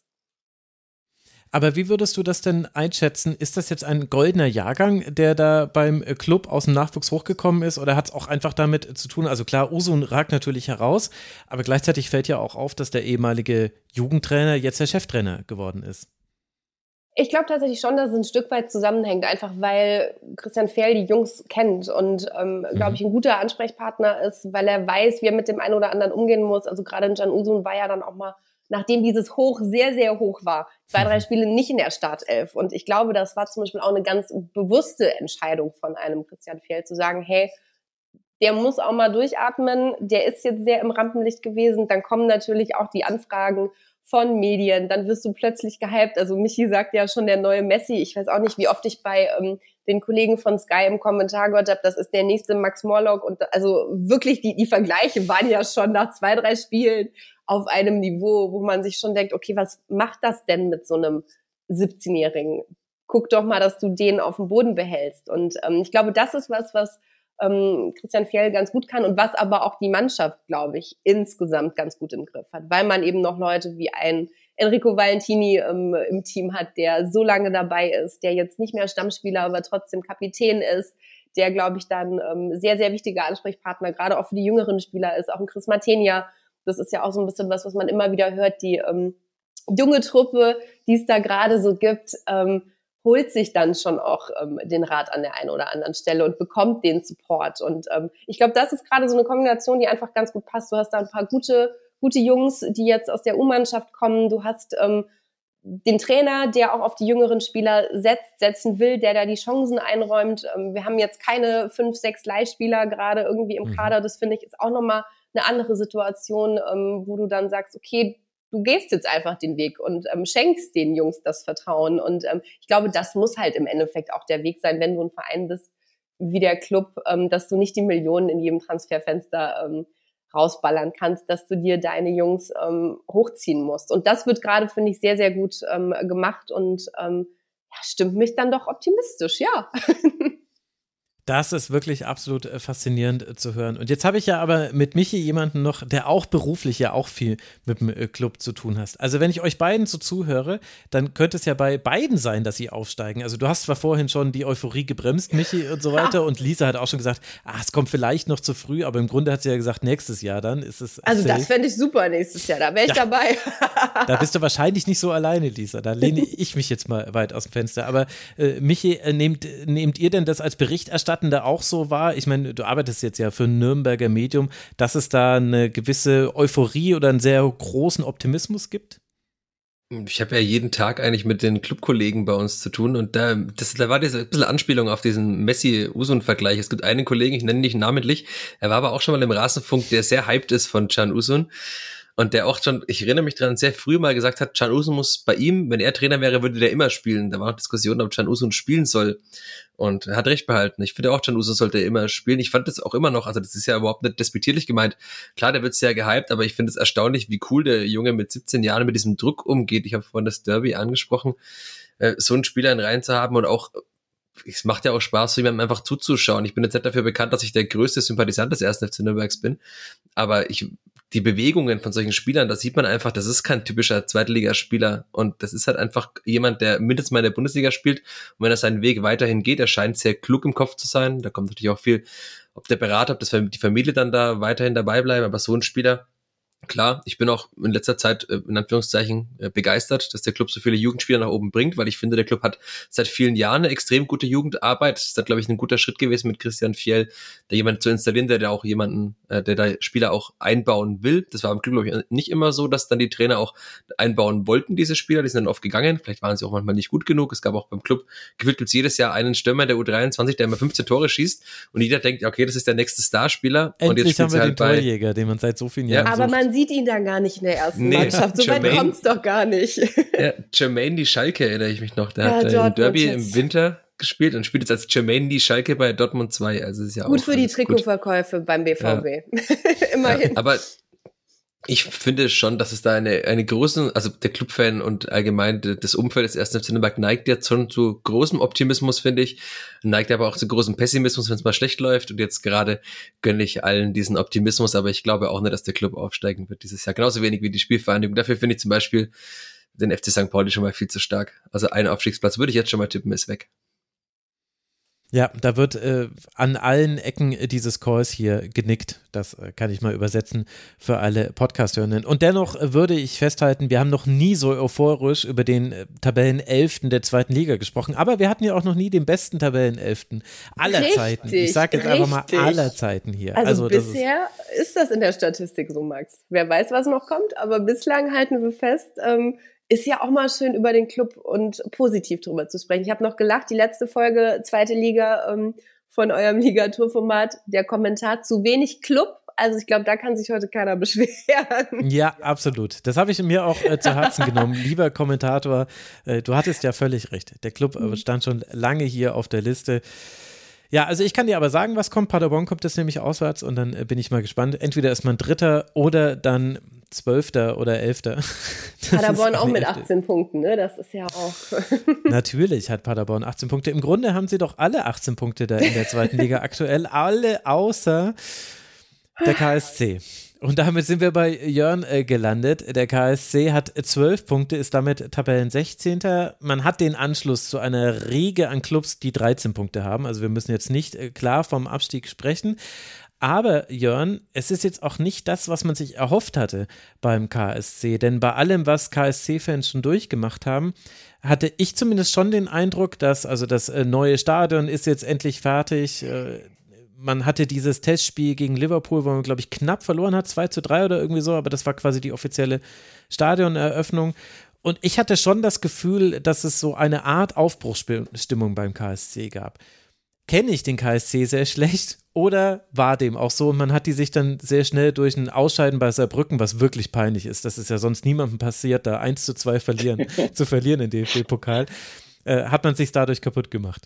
Aber wie würdest du das denn einschätzen? Ist das jetzt ein goldener Jahrgang, der da beim Club aus dem Nachwuchs hochgekommen ist oder hat es auch einfach damit zu tun? Also klar, Usun ragt natürlich heraus, aber gleichzeitig fällt ja auch auf, dass der ehemalige Jugendtrainer jetzt der Cheftrainer geworden ist. Ich glaube tatsächlich schon, dass es ein Stück weit zusammenhängt, einfach weil Christian Fjell die Jungs kennt und, glaube ich, ein guter Ansprechpartner ist, weil er weiß, wie er mit dem einen oder anderen umgehen muss. Also gerade Can Usun war ja dann auch mal, nachdem dieses Hoch sehr, sehr hoch war, 2, 3 Spiele nicht in der Startelf. Und ich glaube, das war zum Beispiel auch eine ganz bewusste Entscheidung von einem Christian Fjell, zu sagen, hey, der muss auch mal durchatmen, der ist jetzt sehr im Rampenlicht gewesen. Dann kommen natürlich auch die Anfragen von Medien, dann wirst du plötzlich gehypt. Also Michi sagt ja schon der neue Messi. Ich weiß auch nicht, wie oft ich bei den Kollegen von Sky im Kommentar gehört habe, das ist der nächste Max Morlock. Und also wirklich, die Vergleiche waren ja schon nach 2, 3 Spielen auf einem Niveau, wo man sich schon denkt, okay, was macht das denn mit so einem 17-Jährigen? Guck doch mal, dass du den auf dem Boden behältst. Und ich glaube, das ist was Christian Fjell ganz gut kann und was aber auch die Mannschaft, glaube ich, insgesamt ganz gut im Griff hat, weil man eben noch Leute wie ein Enrico Valentini im Team hat, der so lange dabei ist, der jetzt nicht mehr Stammspieler, aber trotzdem Kapitän ist, der, glaube ich, dann sehr, sehr wichtiger Ansprechpartner, gerade auch für die jüngeren Spieler ist, auch ein Chris Martenia. Das ist ja auch so ein bisschen was man immer wieder hört, die junge Truppe, die es da gerade so gibt, holt sich dann schon auch den Rat an der einen oder anderen Stelle und bekommt den Support. Und ich glaube, das ist gerade so eine Kombination, die einfach ganz gut passt. Du hast da ein paar gute Jungs, die jetzt aus der U-Mannschaft kommen. Du hast den Trainer, der auch auf die jüngeren Spieler setzen will, der da die Chancen einräumt. Wir haben jetzt keine 5, 6 Leihspieler gerade irgendwie im Kader. Das finde ich ist auch nochmal eine andere Situation, wo du dann sagst, okay, du gehst jetzt einfach den Weg und schenkst den Jungs das Vertrauen. Und ich glaube, das muss halt im Endeffekt auch der Weg sein, wenn du ein Verein bist wie der Club, dass du nicht die Millionen in jedem Transferfenster rausballern kannst, dass du dir deine Jungs hochziehen musst. Und das wird gerade, finde ich, sehr, sehr gut gemacht und stimmt mich dann doch optimistisch, ja. Das ist wirklich absolut faszinierend zu hören. Und jetzt habe ich ja aber mit Michi jemanden noch, der auch beruflich ja auch viel mit dem Club zu tun hat. Also wenn ich euch beiden so zuhöre, dann könnte es ja bei beiden sein, dass sie aufsteigen. Also du hast zwar vorhin schon die Euphorie gebremst, Michi und so weiter, und Lisa hat auch schon gesagt, es kommt vielleicht noch zu früh, aber im Grunde hat sie ja gesagt, nächstes Jahr dann ist es Also safe. Das fände ich super nächstes Jahr, da wäre ich dabei. Da bist du wahrscheinlich nicht so alleine, Lisa. Da lehne ich mich jetzt mal weit aus dem Fenster. Aber Michi, nehmt ihr denn das als Berichterstatter auch so wahr? Ich meine, du arbeitest jetzt ja für ein Nürnberger Medium, dass es da eine gewisse Euphorie oder einen sehr großen Optimismus gibt? Ich habe ja jeden Tag eigentlich mit den Clubkollegen bei uns zu tun und da war diese ein bisschen Anspielung auf diesen Messi-Usun-Vergleich. Es gibt einen Kollegen, ich nenne ihn nicht namentlich, er war aber auch schon mal im Rasenfunk, der sehr hyped ist von Can Usun. Und der auch schon, ich erinnere mich dran, sehr früh mal gesagt hat, Can Usun muss bei ihm, wenn er Trainer wäre, würde der immer spielen. Da war noch Diskussion, ob Can Usun spielen soll. Und er hat recht behalten. Ich finde auch, Can Usun sollte immer spielen. Ich fand das auch immer noch, also das ist ja überhaupt nicht despektierlich gemeint. Klar, der wird sehr gehypt, aber ich finde es erstaunlich, wie cool der Junge mit 17 Jahren mit diesem Druck umgeht. Ich habe vorhin das Derby angesprochen, so einen Spieler in Reihen zu haben und auch, es macht ja auch Spaß, jemandem einfach zuzuschauen. Ich bin jetzt nicht dafür bekannt, dass ich der größte Sympathisant des 1. FC Nürnbergs bin, aber die Bewegungen von solchen Spielern, da sieht man einfach, das ist kein typischer Zweitligaspieler und das ist halt einfach jemand, der mindestens mal in der Bundesliga spielt und wenn er seinen Weg weiterhin geht, er scheint sehr klug im Kopf zu sein, da kommt natürlich auch viel, ob der Berater, ob die Familie dann da weiterhin dabei bleiben, aber so ein Spieler, klar, ich bin auch in letzter Zeit, in Anführungszeichen, begeistert, dass der Club so viele Jugendspieler nach oben bringt, weil ich finde, der Club hat seit vielen Jahren eine extrem gute Jugendarbeit. Das ist da, glaube ich, ein guter Schritt gewesen mit Christian Fjell, da jemanden zu installieren, der auch jemanden, der da Spieler auch einbauen will. Das war im Club, glaube ich, nicht immer so, dass dann die Trainer auch einbauen wollten, diese Spieler. Die sind dann oft gegangen. Vielleicht waren sie auch manchmal nicht gut genug. Es gab auch beim Club, gefühlt gibt es jedes Jahr einen Stürmer der U23, der immer 15 Tore schießt und jeder denkt, okay, das ist der nächste Starspieler. Endlich und jetzt haben wir halt den Torjäger, den man seit so vielen Jahren aber sucht. man sieht ihn dann gar nicht in der ersten Mannschaft. So weit kommt's doch gar nicht. Ja, Jermaine die Schalke erinnere ich mich noch. Der hat im Derby im Winter gespielt und spielt jetzt als Jermaine die Schalke bei Dortmund 2. Also ist ja gut auch für die Trikotverkäufe beim BVB. Ja. Immerhin. Ja, aber ich finde schon, dass es da eine große, also der Clubfan und allgemein das Umfeld des 1. FC Nürnberg neigt jetzt schon zu großem Optimismus, finde ich, neigt aber auch zu großem Pessimismus, wenn es mal schlecht läuft und jetzt gerade gönne ich allen diesen Optimismus, aber ich glaube auch nicht, dass der Club aufsteigen wird dieses Jahr, genauso wenig wie die Spielvereinigung. Dafür finde ich zum Beispiel den FC St. Pauli schon mal viel zu stark. Also ein Aufstiegsplatz würde ich jetzt schon mal tippen, ist weg. Ja, da wird an allen Ecken dieses Calls hier genickt. Das kann ich mal übersetzen für alle Podcast-Hörenden. Und dennoch würde ich festhalten, wir haben noch nie so euphorisch über den Tabellenelften der zweiten Liga gesprochen. Aber wir hatten ja auch noch nie den besten Tabellenelften aller Zeiten. Ich sage jetzt einfach mal aller Zeiten hier. Also bisher ist das in der Statistik so, Max. Wer weiß, was noch kommt, aber bislang halten wir fest, ist ja auch mal schön, über den Club und positiv drüber zu sprechen. Ich habe noch gelacht, die letzte Folge, zweite Liga von eurem Ligaturformat, der Kommentar zu wenig Club. Also ich glaube, da kann sich heute keiner beschweren. Ja, absolut. Das habe ich mir auch zu Herzen genommen. Lieber Kommentator, du hattest ja völlig recht. Der Club stand schon lange hier auf der Liste. Ja, also ich kann dir aber sagen, was kommt. Paderborn kommt jetzt nämlich auswärts und dann bin ich mal gespannt. Entweder ist man Dritter oder dann 12. oder 11. Paderborn auch mit 18 Punkten, ne? Das ist ja auch. Natürlich hat Paderborn 18 Punkte. Im Grunde haben sie doch alle 18 Punkte da in der zweiten Liga aktuell. Alle außer der KSC. Und damit sind wir bei Jörn gelandet. Der KSC hat 12 Punkte, ist damit Tabellen 16. Man hat den Anschluss zu einer Riege an Clubs, die 13 Punkte haben. Also wir müssen jetzt nicht klar vom Abstieg sprechen. Aber Jörn, es ist jetzt auch nicht das, was man sich erhofft hatte beim KSC. Denn bei allem, was KSC-Fans schon durchgemacht haben, hatte ich zumindest schon den Eindruck, dass also das neue Stadion ist jetzt endlich fertig. Man hatte dieses Testspiel gegen Liverpool, wo man, glaube ich, knapp verloren hat, 2-3 oder irgendwie so, aber das war quasi die offizielle Stadioneröffnung. Und ich hatte schon das Gefühl, dass es so eine Art Aufbruchsstimmung beim KSC gab. kenne ich den KSC sehr schlecht oder war dem auch so und man hat die sich dann sehr schnell durch ein Ausscheiden bei Saarbrücken, was wirklich peinlich ist, das ist ja sonst niemandem passiert, da 1:2 zu verlieren im DFB-Pokal, hat man sich dadurch kaputt gemacht?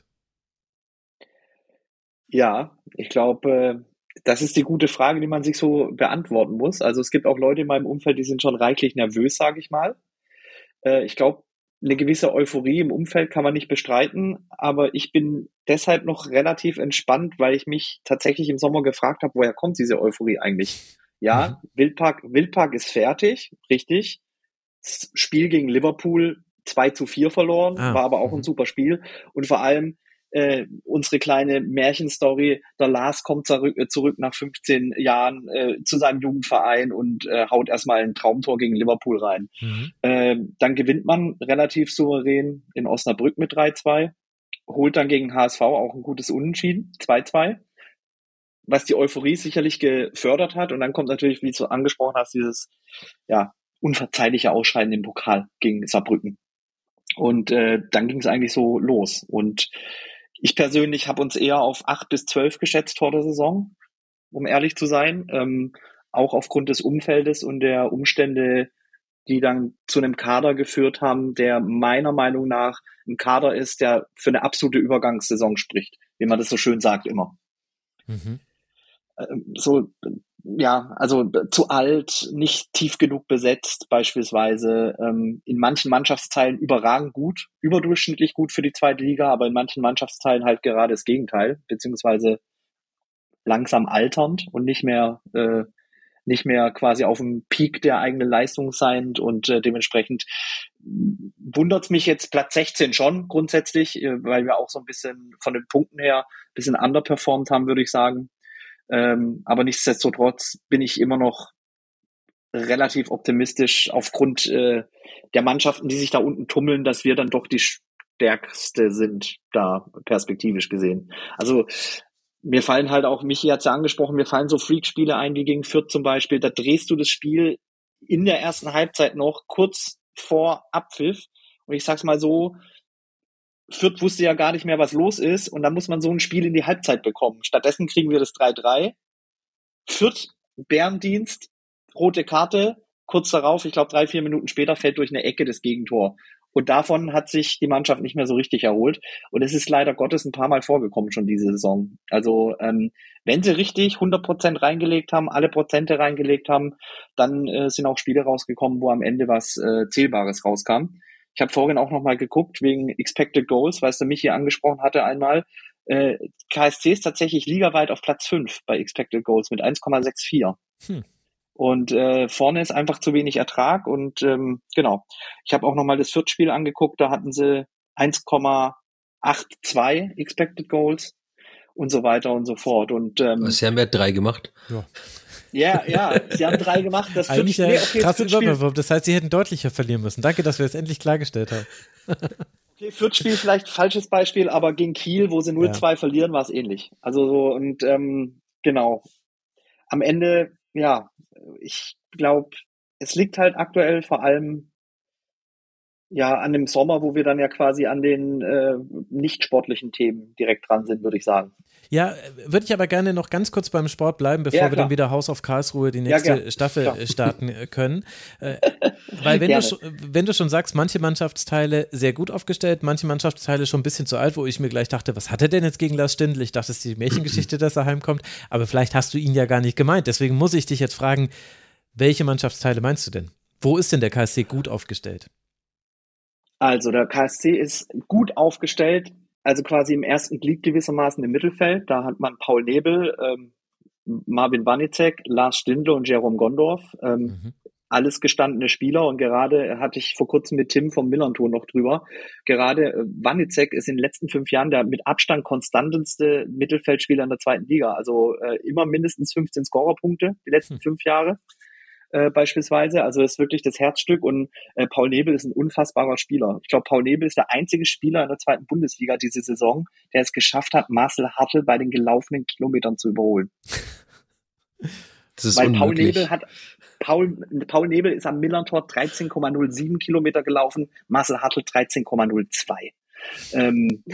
Ja, ich glaube, das ist die gute Frage, die man sich so beantworten muss. Also es gibt auch Leute in meinem Umfeld, die sind schon reichlich nervös, sage ich mal. Ich glaube, eine gewisse Euphorie im Umfeld kann man nicht bestreiten, aber ich bin deshalb noch relativ entspannt, weil ich mich tatsächlich im Sommer gefragt habe, woher kommt diese Euphorie eigentlich? Ja, Wildpark ist fertig, richtig. Das Spiel gegen Liverpool 2:4 verloren, war aber auch ein super Spiel. Und vor allem unsere kleine Märchenstory, der Lars kommt zurück nach 15 Jahren zu seinem Jugendverein und haut erstmal ein Traumtor gegen Liverpool rein. Dann gewinnt man relativ souverän in Osnabrück mit 3:2, holt dann gegen HSV auch ein gutes Unentschieden, 2:2, was die Euphorie sicherlich gefördert hat. Und dann kommt natürlich, wie du angesprochen hast, dieses unverzeihliche Ausscheiden im Pokal gegen Saarbrücken. Und dann ging es eigentlich so los. Und ich persönlich habe uns eher auf 8 bis 12 geschätzt vor der Saison, um ehrlich zu sein. Auch aufgrund des Umfeldes und der Umstände, die dann zu einem Kader geführt haben, der meiner Meinung nach ein Kader ist, der für eine absolute Übergangssaison spricht, wie man das so schön sagt immer. Also zu alt, nicht tief genug besetzt beispielsweise, in manchen Mannschaftsteilen überragend gut, überdurchschnittlich gut für die zweite Liga, aber in manchen Mannschaftsteilen halt gerade das Gegenteil, beziehungsweise langsam alternd und nicht mehr quasi auf dem Peak der eigenen Leistung seiend und dementsprechend wundert mich jetzt Platz 16 schon grundsätzlich, weil wir auch so ein bisschen von den Punkten her ein bisschen underperformed haben, würde ich sagen. Aber nichtsdestotrotz bin ich immer noch relativ optimistisch aufgrund der Mannschaften, die sich da unten tummeln, dass wir dann doch die stärkste sind, da perspektivisch gesehen. Also mir fallen halt auch, Michi hat es ja angesprochen, mir fallen so Freak-Spiele ein, wie gegen Fürth zum Beispiel. Da drehst du das Spiel in der ersten Halbzeit noch kurz vor Abpfiff. Und ich sag's mal so, Fürth wusste ja gar nicht mehr, was los ist. Und dann muss man so ein Spiel in die Halbzeit bekommen. Stattdessen kriegen wir das 3:3. Fürth, Bärendienst, rote Karte. Kurz darauf, ich glaube 3-4 Minuten später, fällt durch eine Ecke das Gegentor. Und davon hat sich die Mannschaft nicht mehr so richtig erholt. Und es ist leider Gottes ein paar Mal vorgekommen schon diese Saison. Also wenn sie richtig 100% reingelegt haben, alle Prozente reingelegt haben, dann sind auch Spiele rausgekommen, wo am Ende was Zählbares rauskam. Ich habe vorhin auch nochmal geguckt, wegen Expected Goals, weil es der Michi angesprochen hatte einmal. KSC ist tatsächlich ligaweit auf Platz 5 bei Expected Goals mit 1,64. Und vorne ist einfach zu wenig Ertrag. Und genau, ich habe auch nochmal das Fürth-Spiel angeguckt, da hatten sie 1,82 Expected Goals und so weiter und so fort. Und sie haben ja 3 gemacht. Ja, sie haben 3 gemacht. Das eigentlich ja krass Überperform. Das heißt, sie hätten deutlicher verlieren müssen. Danke, dass wir es endlich klargestellt haben. Okay, Fürth-Spiel vielleicht falsches Beispiel, aber gegen Kiel, wo sie 0-2 verlieren, war es ähnlich. Also so und genau. Am Ende, ja, ich glaube, es liegt halt aktuell vor allem an dem Sommer, wo wir dann ja quasi an den nicht sportlichen Themen direkt dran sind, würde ich sagen. Ja, würde ich aber gerne noch ganz kurz beim Sport bleiben, bevor wir dann wieder Haus auf Karlsruhe die nächste Staffel starten können. Weil wenn du schon sagst, manche Mannschaftsteile sehr gut aufgestellt, manche Mannschaftsteile schon ein bisschen zu alt, wo ich mir gleich dachte, was hat er denn jetzt gegen Lars Stindl? Ich dachte, es ist die Märchengeschichte, dass er heimkommt, aber vielleicht hast du ihn ja gar nicht gemeint. Deswegen muss ich dich jetzt fragen, welche Mannschaftsteile meinst du denn? Wo ist denn der KSC gut aufgestellt? Also der KSC ist gut aufgestellt, also quasi im ersten Glied gewissermaßen im Mittelfeld. Da hat man Paul Nebel, Marvin Wanicek, Lars Stindl und Jerome Gondorf. Alles gestandene Spieler und gerade hatte ich vor kurzem mit Tim vom Millanton noch drüber. Gerade Wanicek ist in den letzten 5 Jahren der mit Abstand konstanteste Mittelfeldspieler in der zweiten Liga. Also immer mindestens 15 Scorerpunkte die letzten 5 Jahre. Beispielsweise, also ist wirklich das Herzstück und Paul Nebel ist ein unfassbarer Spieler. Ich glaube, Paul Nebel ist der einzige Spieler in der zweiten Bundesliga diese Saison, der es geschafft hat, Marcel Hartl bei den gelaufenen Kilometern zu überholen. Das ist unmöglich. Paul Nebel ist am Millantor 13,07 Kilometer gelaufen, Marcel Hartl 13,02.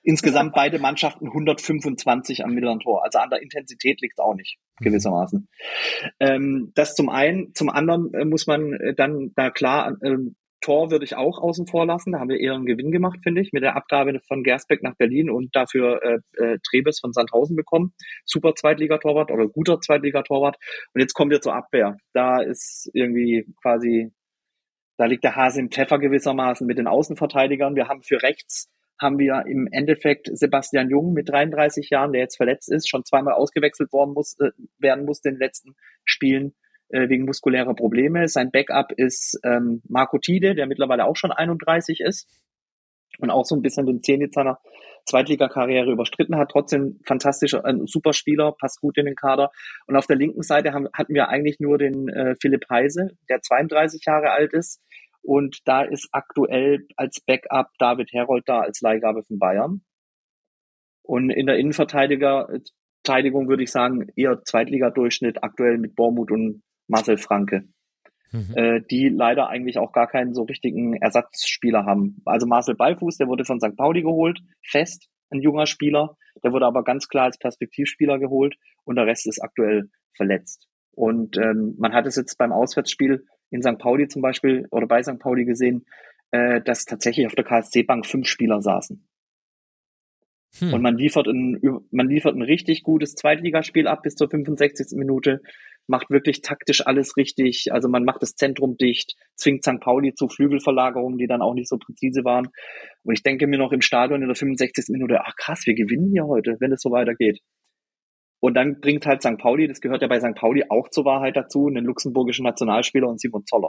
insgesamt beide Mannschaften 125 am mittleren Tor. Also an der Intensität liegt es auch nicht, gewissermaßen. Das zum einen. Zum anderen muss man dann da klar, Tor würde ich auch außen vor lassen. Da haben wir eher einen Gewinn gemacht, finde ich, mit der Abgabe von Gersbeck nach Berlin und dafür Trebes von Sandhausen bekommen. Super Zweitligatorwart oder guter Zweitligatorwart. Und jetzt kommen wir zur Abwehr. Da ist irgendwie quasi, da liegt der Hase im Pfeffer gewissermaßen mit den Außenverteidigern. Wir haben für rechts haben wir im Endeffekt Sebastian Jung mit 33 Jahren, der jetzt verletzt ist, schon zweimal ausgewechselt werden musste in den letzten Spielen wegen muskulärer Probleme. Sein Backup ist Marco Tide, der mittlerweile auch schon 31 ist und auch so ein bisschen den Zenit seiner Zweitligakarriere überstritten hat. Trotzdem fantastischer, ein super Spieler, passt gut in den Kader. Und auf der linken Seite hatten wir eigentlich nur den Philipp Heise, der 32 Jahre alt ist. Und da ist aktuell als Backup David Herold da als Leihgabe von Bayern. Und in der Innenverteidigung würde ich sagen, eher Zweitligadurchschnitt aktuell mit Bormuth und Marcel Franke. Die leider eigentlich auch gar keinen so richtigen Ersatzspieler haben. Also Marcel Beifuß, der wurde von St. Pauli geholt, fest, ein junger Spieler. Der wurde aber ganz klar als Perspektivspieler geholt und der Rest ist aktuell verletzt. Und man hat es jetzt beim Auswärtsspiel in St. Pauli zum Beispiel oder bei St. Pauli gesehen, dass tatsächlich auf der KSC-Bank 5 Spieler saßen. Und man liefert ein richtig gutes Zweitligaspiel ab bis zur 65. Minute, macht wirklich taktisch alles richtig. Also man macht das Zentrum dicht, zwingt St. Pauli zu Flügelverlagerungen, die dann auch nicht so präzise waren. Und ich denke mir noch im Stadion in der 65. Minute, ach krass, wir gewinnen hier heute, wenn es so weitergeht. Und dann bringt halt St. Pauli, das gehört ja bei St. Pauli auch zur Wahrheit dazu, einen luxemburgischen Nationalspieler und Simon Zoller.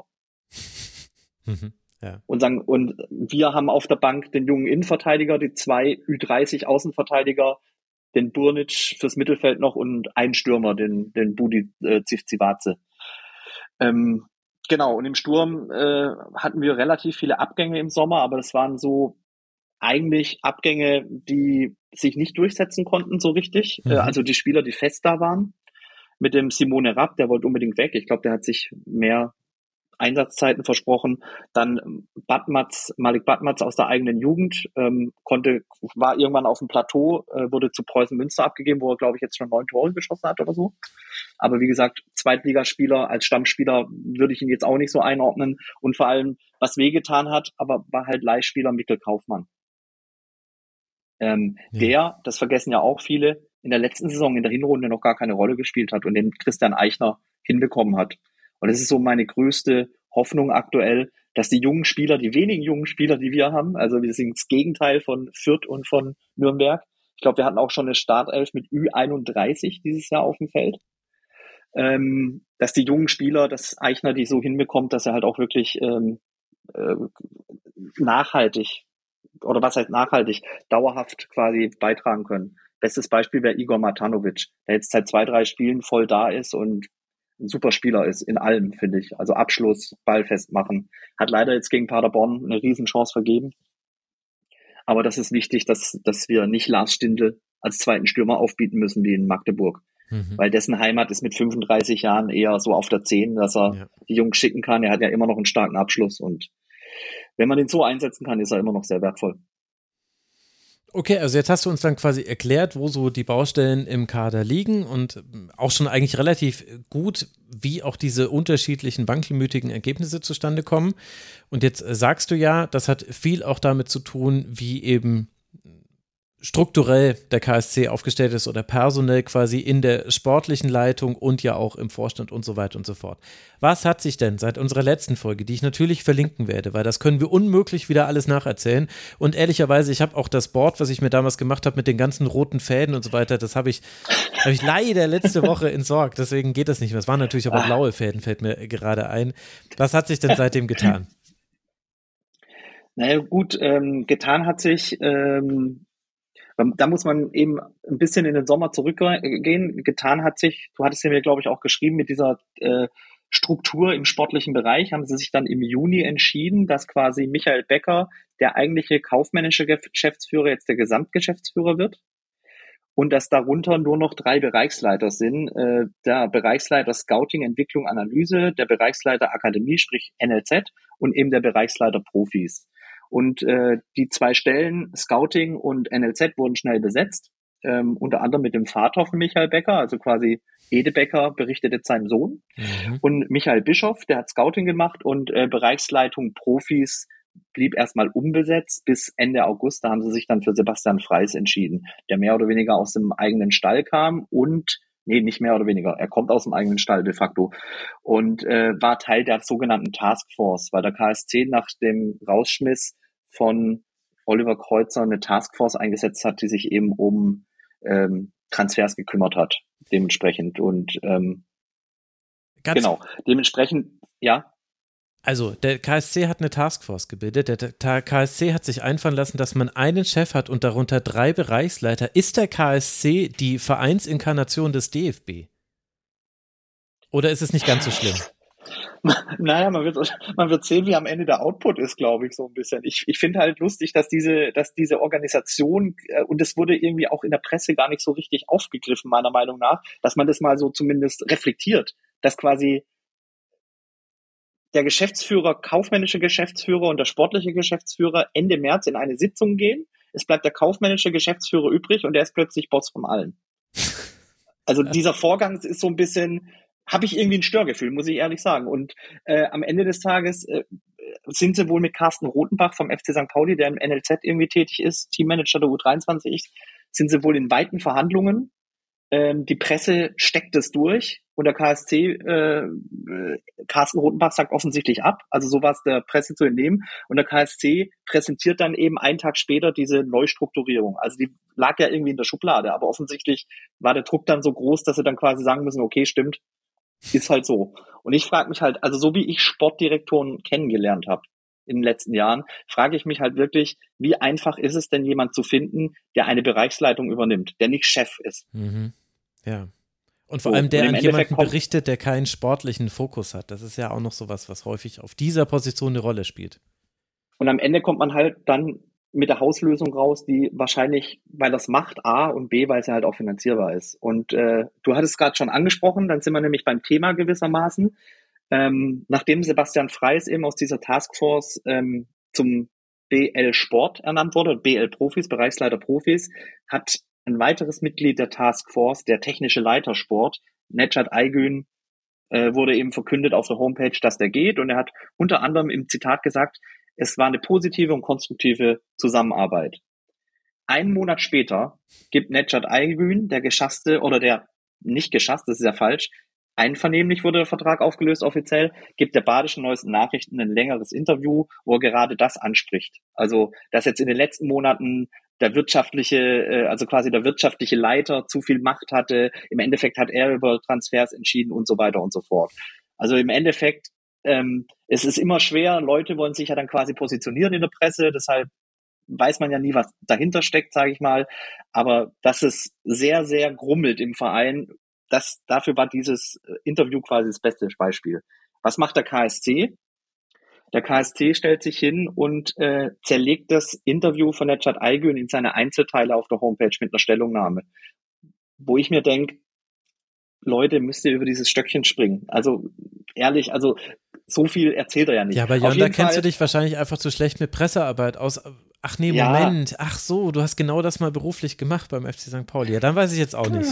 Ja. Und wir haben auf der Bank den jungen Innenverteidiger, die 2 Ü30 Außenverteidiger, den Burnic fürs Mittelfeld noch und einen Stürmer, den Budi Zivcivace. Genau, und im Sturm hatten wir relativ viele Abgänge im Sommer, aber das waren so eigentlich Abgänge, die sich nicht durchsetzen konnten so richtig. Also die Spieler, die fest da waren. Mit dem Simone Rapp, der wollte unbedingt weg. Ich glaube, der hat sich mehr Einsatzzeiten versprochen. Dann Malik Batmatz aus der eigenen Jugend, war irgendwann auf dem Plateau, wurde zu Preußen Münster abgegeben, wo er, glaube ich, jetzt schon 9 Tore geschossen hat oder so. Aber wie gesagt, Zweitligaspieler, als Stammspieler würde ich ihn jetzt auch nicht so einordnen. Und vor allem, was wehgetan hat, aber war halt Leihspieler Mikkel Kaufmann. Der, das vergessen ja auch viele, in der letzten Saison in der Hinrunde noch gar keine Rolle gespielt hat und den Christian Eichner hinbekommen hat. Und das ist so meine größte Hoffnung aktuell, dass die jungen Spieler, die wenigen jungen Spieler, die wir haben, also wir sind das Gegenteil von Fürth und von Nürnberg. Ich glaube, wir hatten auch schon eine Startelf mit Ü31 dieses Jahr auf dem Feld. Dass die jungen Spieler, dass Eichner die so hinbekommt, dass er halt auch wirklich nachhaltig, oder was heißt nachhaltig, dauerhaft quasi beitragen können. Bestes Beispiel wäre Igor Matanovic, der jetzt seit 2-3 Spielen voll da ist und ein super Spieler ist, in allem, finde ich. Also Abschluss, Ball festmachen. Hat leider jetzt gegen Paderborn eine Riesenchance vergeben. Aber das ist wichtig, dass wir nicht Lars Stindl als zweiten Stürmer aufbieten müssen wie in Magdeburg. Weil dessen Heimat ist mit 35 Jahren eher so auf der 10, dass er die Jungs schicken kann. Er hat ja immer noch einen starken Abschluss und wenn man den so einsetzen kann, ist er immer noch sehr wertvoll. Okay, also jetzt hast du uns dann quasi erklärt, wo so die Baustellen im Kader liegen und auch schon eigentlich relativ gut, wie auch diese unterschiedlichen wankelmütigen Ergebnisse zustande kommen. Und jetzt sagst du ja, das hat viel auch damit zu tun, wie eben strukturell der KSC aufgestellt ist oder personell quasi in der sportlichen Leitung und ja auch im Vorstand und so weiter und so fort. Was hat sich denn seit unserer letzten Folge, die ich natürlich verlinken werde, weil das können wir unmöglich wieder alles nacherzählen und ehrlicherweise, ich habe auch das Board, was ich mir damals gemacht habe mit den ganzen roten Fäden und so weiter, das habe ich leider letzte Woche entsorgt, deswegen geht das nicht mehr. Es waren natürlich aber blaue Fäden, fällt mir gerade ein. Was hat sich denn seitdem getan? Naja gut, getan hat sich da muss man eben ein bisschen in den Sommer zurückgehen. Getan hat sich, du hattest ja mir, glaube ich, auch geschrieben, mit dieser Struktur im sportlichen Bereich haben sie sich dann im Juni entschieden, dass quasi Michael Becker, der eigentliche kaufmännische Geschäftsführer, jetzt der Gesamtgeschäftsführer wird und dass darunter nur noch 3 Bereichsleiter sind. Der Bereichsleiter Scouting, Entwicklung, Analyse, der Bereichsleiter Akademie, sprich NLZ und eben der Bereichsleiter Profis. Und die 2 Stellen, Scouting und NLZ, wurden schnell besetzt. Unter anderem mit dem Vater von Michael Becker, also quasi Ede Becker berichtet jetzt seinem Sohn. Und Michael Bischoff, der hat Scouting gemacht und Bereichsleitung Profis blieb erstmal unbesetzt bis Ende August. Da haben sie sich dann für Sebastian Freis entschieden, der mehr oder weniger aus dem eigenen Stall kam und nicht mehr oder weniger. Er kommt aus dem eigenen Stall de facto und war Teil der sogenannten Taskforce, weil der KSC nach dem Rausschmiss von Oliver Kreuzer eine Taskforce eingesetzt hat, die sich eben um Transfers gekümmert hat, dementsprechend. Und genau, dementsprechend, ja. Also, der KSC hat eine Taskforce gebildet. Der KSC hat sich einfallen lassen, dass man einen Chef hat und darunter 3 Bereichsleiter. Ist der KSC die Vereinsinkarnation des DFB? Oder ist es nicht ganz so schlimm? Naja, man wird sehen, wie am Ende der Output ist, glaube ich, so ein bisschen. Ich finde halt lustig, dass diese Organisation, und es wurde irgendwie auch in der Presse gar nicht so richtig aufgegriffen, meiner Meinung nach, dass man das mal so zumindest reflektiert, dass quasi der Geschäftsführer, kaufmännische Geschäftsführer und der sportliche Geschäftsführer Ende März in eine Sitzung gehen. Es bleibt der kaufmännische Geschäftsführer übrig und der ist plötzlich Boss von allen. Also dieser Vorgang ist so ein bisschen, habe ich irgendwie ein Störgefühl, muss ich ehrlich sagen. Und am Ende des Tages sind sie wohl mit Carsten Rothenbach vom FC St. Pauli, der im NLZ irgendwie tätig ist, Teammanager der U23, sind sie wohl in weiten Verhandlungen. Die Presse steckt es durch und der KSC, Carsten Rothenbach sagt offensichtlich ab, also so war es der Presse zu entnehmen, und der KSC präsentiert dann eben einen Tag später diese Neustrukturierung. Also die lag ja irgendwie in der Schublade, aber offensichtlich war der Druck dann so groß, dass sie dann quasi sagen müssen, okay, stimmt, ist halt so. Und ich frage mich halt, also so wie ich Sportdirektoren kennengelernt habe in den letzten Jahren, frage ich mich halt wirklich, wie einfach ist es denn, jemand zu finden, der eine Bereichsleitung übernimmt, der nicht Chef ist. Ja. Und vor allem, der an jemanden berichtet, der keinen sportlichen Fokus hat. Das ist ja auch noch sowas, was häufig auf dieser Position eine Rolle spielt. Und am Ende kommt man halt dann mit der Hauslösung raus, die wahrscheinlich, weil das macht, A, und B, weil es ja halt auch finanzierbar ist. Und du hattest es gerade schon angesprochen, dann sind wir nämlich beim Thema gewissermaßen. Nachdem Sebastian Freis eben aus dieser Taskforce zum BL Sport ernannt wurde, BL Profis, Bereichsleiter Profis, hat ein weiteres Mitglied der Taskforce, der technische Leiter Sport, Nedjad Aygün, wurde eben verkündet auf der Homepage, dass der geht. Und er hat unter anderem im Zitat gesagt, es war eine positive und konstruktive Zusammenarbeit. Einen Monat später gibt Nedjad Aygün, der geschasste, oder der nicht geschasste, das ist ja falsch, einvernehmlich wurde der Vertrag aufgelöst offiziell, gibt der Badischen Neuesten Nachrichten ein längeres Interview, wo er gerade das anspricht. Also, dass jetzt in den letzten Monaten der wirtschaftliche Leiter zu viel Macht hatte. Im Endeffekt hat er über Transfers entschieden und so weiter und so fort. Also im Endeffekt, es ist immer schwer, Leute wollen sich ja dann quasi positionieren in der Presse, deshalb weiß man ja nie, was dahinter steckt, sage ich mal. Aber dass es sehr, sehr grummelt im Verein, dafür war dieses Interview quasi das beste Beispiel. Was macht der KSC? Der KSC stellt sich hin und zerlegt das Interview von Nedjad Aygün in seine Einzelteile auf der Homepage mit einer Stellungnahme. Wo ich mir denke, Leute, müsst ihr über dieses Stöckchen springen. Also ehrlich, also so viel erzählt er ja nicht. Ja, aber Jon, da kennst du dich wahrscheinlich einfach zu schlecht mit Pressearbeit aus. Ach nee, Moment. Ja. Ach so, du hast genau das mal beruflich gemacht beim FC St. Pauli. Ja, dann weiß ich jetzt auch nicht.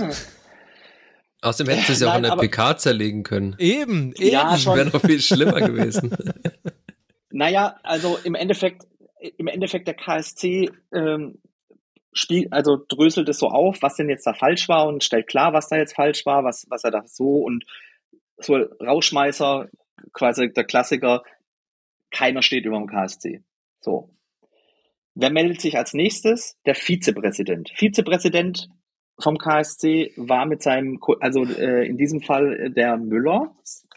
Außerdem hätten sie es ja auch in der PK zerlegen können. Eben. Ja, das wäre noch viel schlimmer gewesen. Naja, also im Endeffekt der KSC dröselt es so auf, was denn jetzt da falsch war und stellt klar, was da jetzt falsch war, was er da so, und so Rauschmeißer, quasi der Klassiker, keiner steht über dem KSC. So. Wer meldet sich als nächstes? Der Vizepräsident. Vizepräsident vom KSC war mit seinem, in diesem Fall der Müller.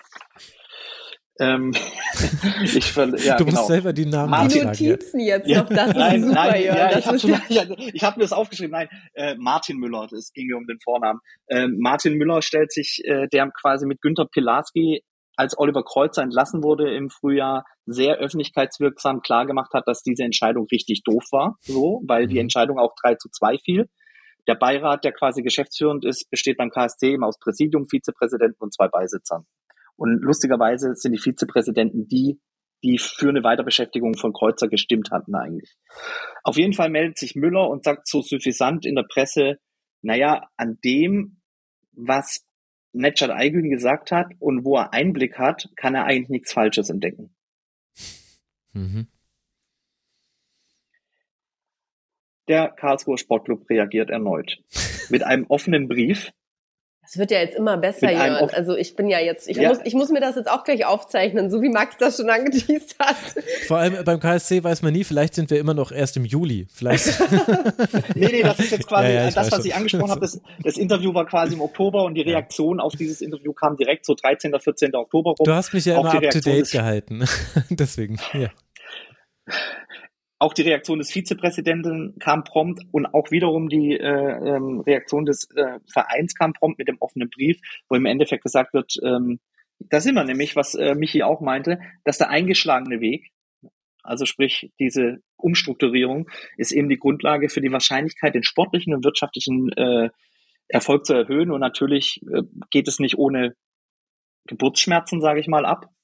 Du musst selber die Namen Die Notizen jetzt noch, das ist super, ich habe mir das aufgeschrieben. Martin Müller, es ging mir um den Vornamen. Martin Müller stellt sich, der quasi mit Günter Pilarski, als Oliver Kreuzer entlassen wurde im Frühjahr, sehr öffentlichkeitswirksam klargemacht hat, dass diese Entscheidung richtig doof war, so, weil die Entscheidung auch 3:2 fiel. Der Beirat, der quasi geschäftsführend ist, besteht beim KSC eben aus Präsidium, Vizepräsidenten und 2 Beisitzern. Und lustigerweise sind die Vizepräsidenten die die für eine Weiterbeschäftigung von Kreuzer gestimmt hatten eigentlich. Auf jeden Fall meldet sich Müller und sagt so suffisant in der Presse, naja, an dem, was Nedžad Aygün gesagt hat und wo er Einblick hat, kann er eigentlich nichts Falsches entdecken. Mhm. Der Karlsruher Sportclub reagiert erneut mit einem offenen Brief. Das wird ja jetzt immer besser, Jörn. Also ich bin ja jetzt, ich muss mir das jetzt auch gleich aufzeichnen, so wie Max das schon angeteased hat. Vor allem beim KSC weiß man nie, vielleicht sind wir immer noch erst im Juli. Vielleicht. Nee, das ist jetzt quasi das, was ich angesprochen habe. Das Interview war quasi im Oktober und die Reaktion auf dieses Interview kam direkt so 13., 14. Oktober rum. Du hast mich ja immer up-to-date gehalten. Deswegen, ja. Auch die Reaktion des Vizepräsidenten kam prompt und auch wiederum die Reaktion des Vereins kam prompt mit dem offenen Brief, wo im Endeffekt gesagt wird, da sind wir nämlich, was Michi auch meinte, dass der eingeschlagene Weg, also sprich diese Umstrukturierung, ist eben die Grundlage für die Wahrscheinlichkeit, den sportlichen und wirtschaftlichen Erfolg zu erhöhen. Und natürlich geht es nicht ohne Geburtsschmerzen, sage ich mal, ab.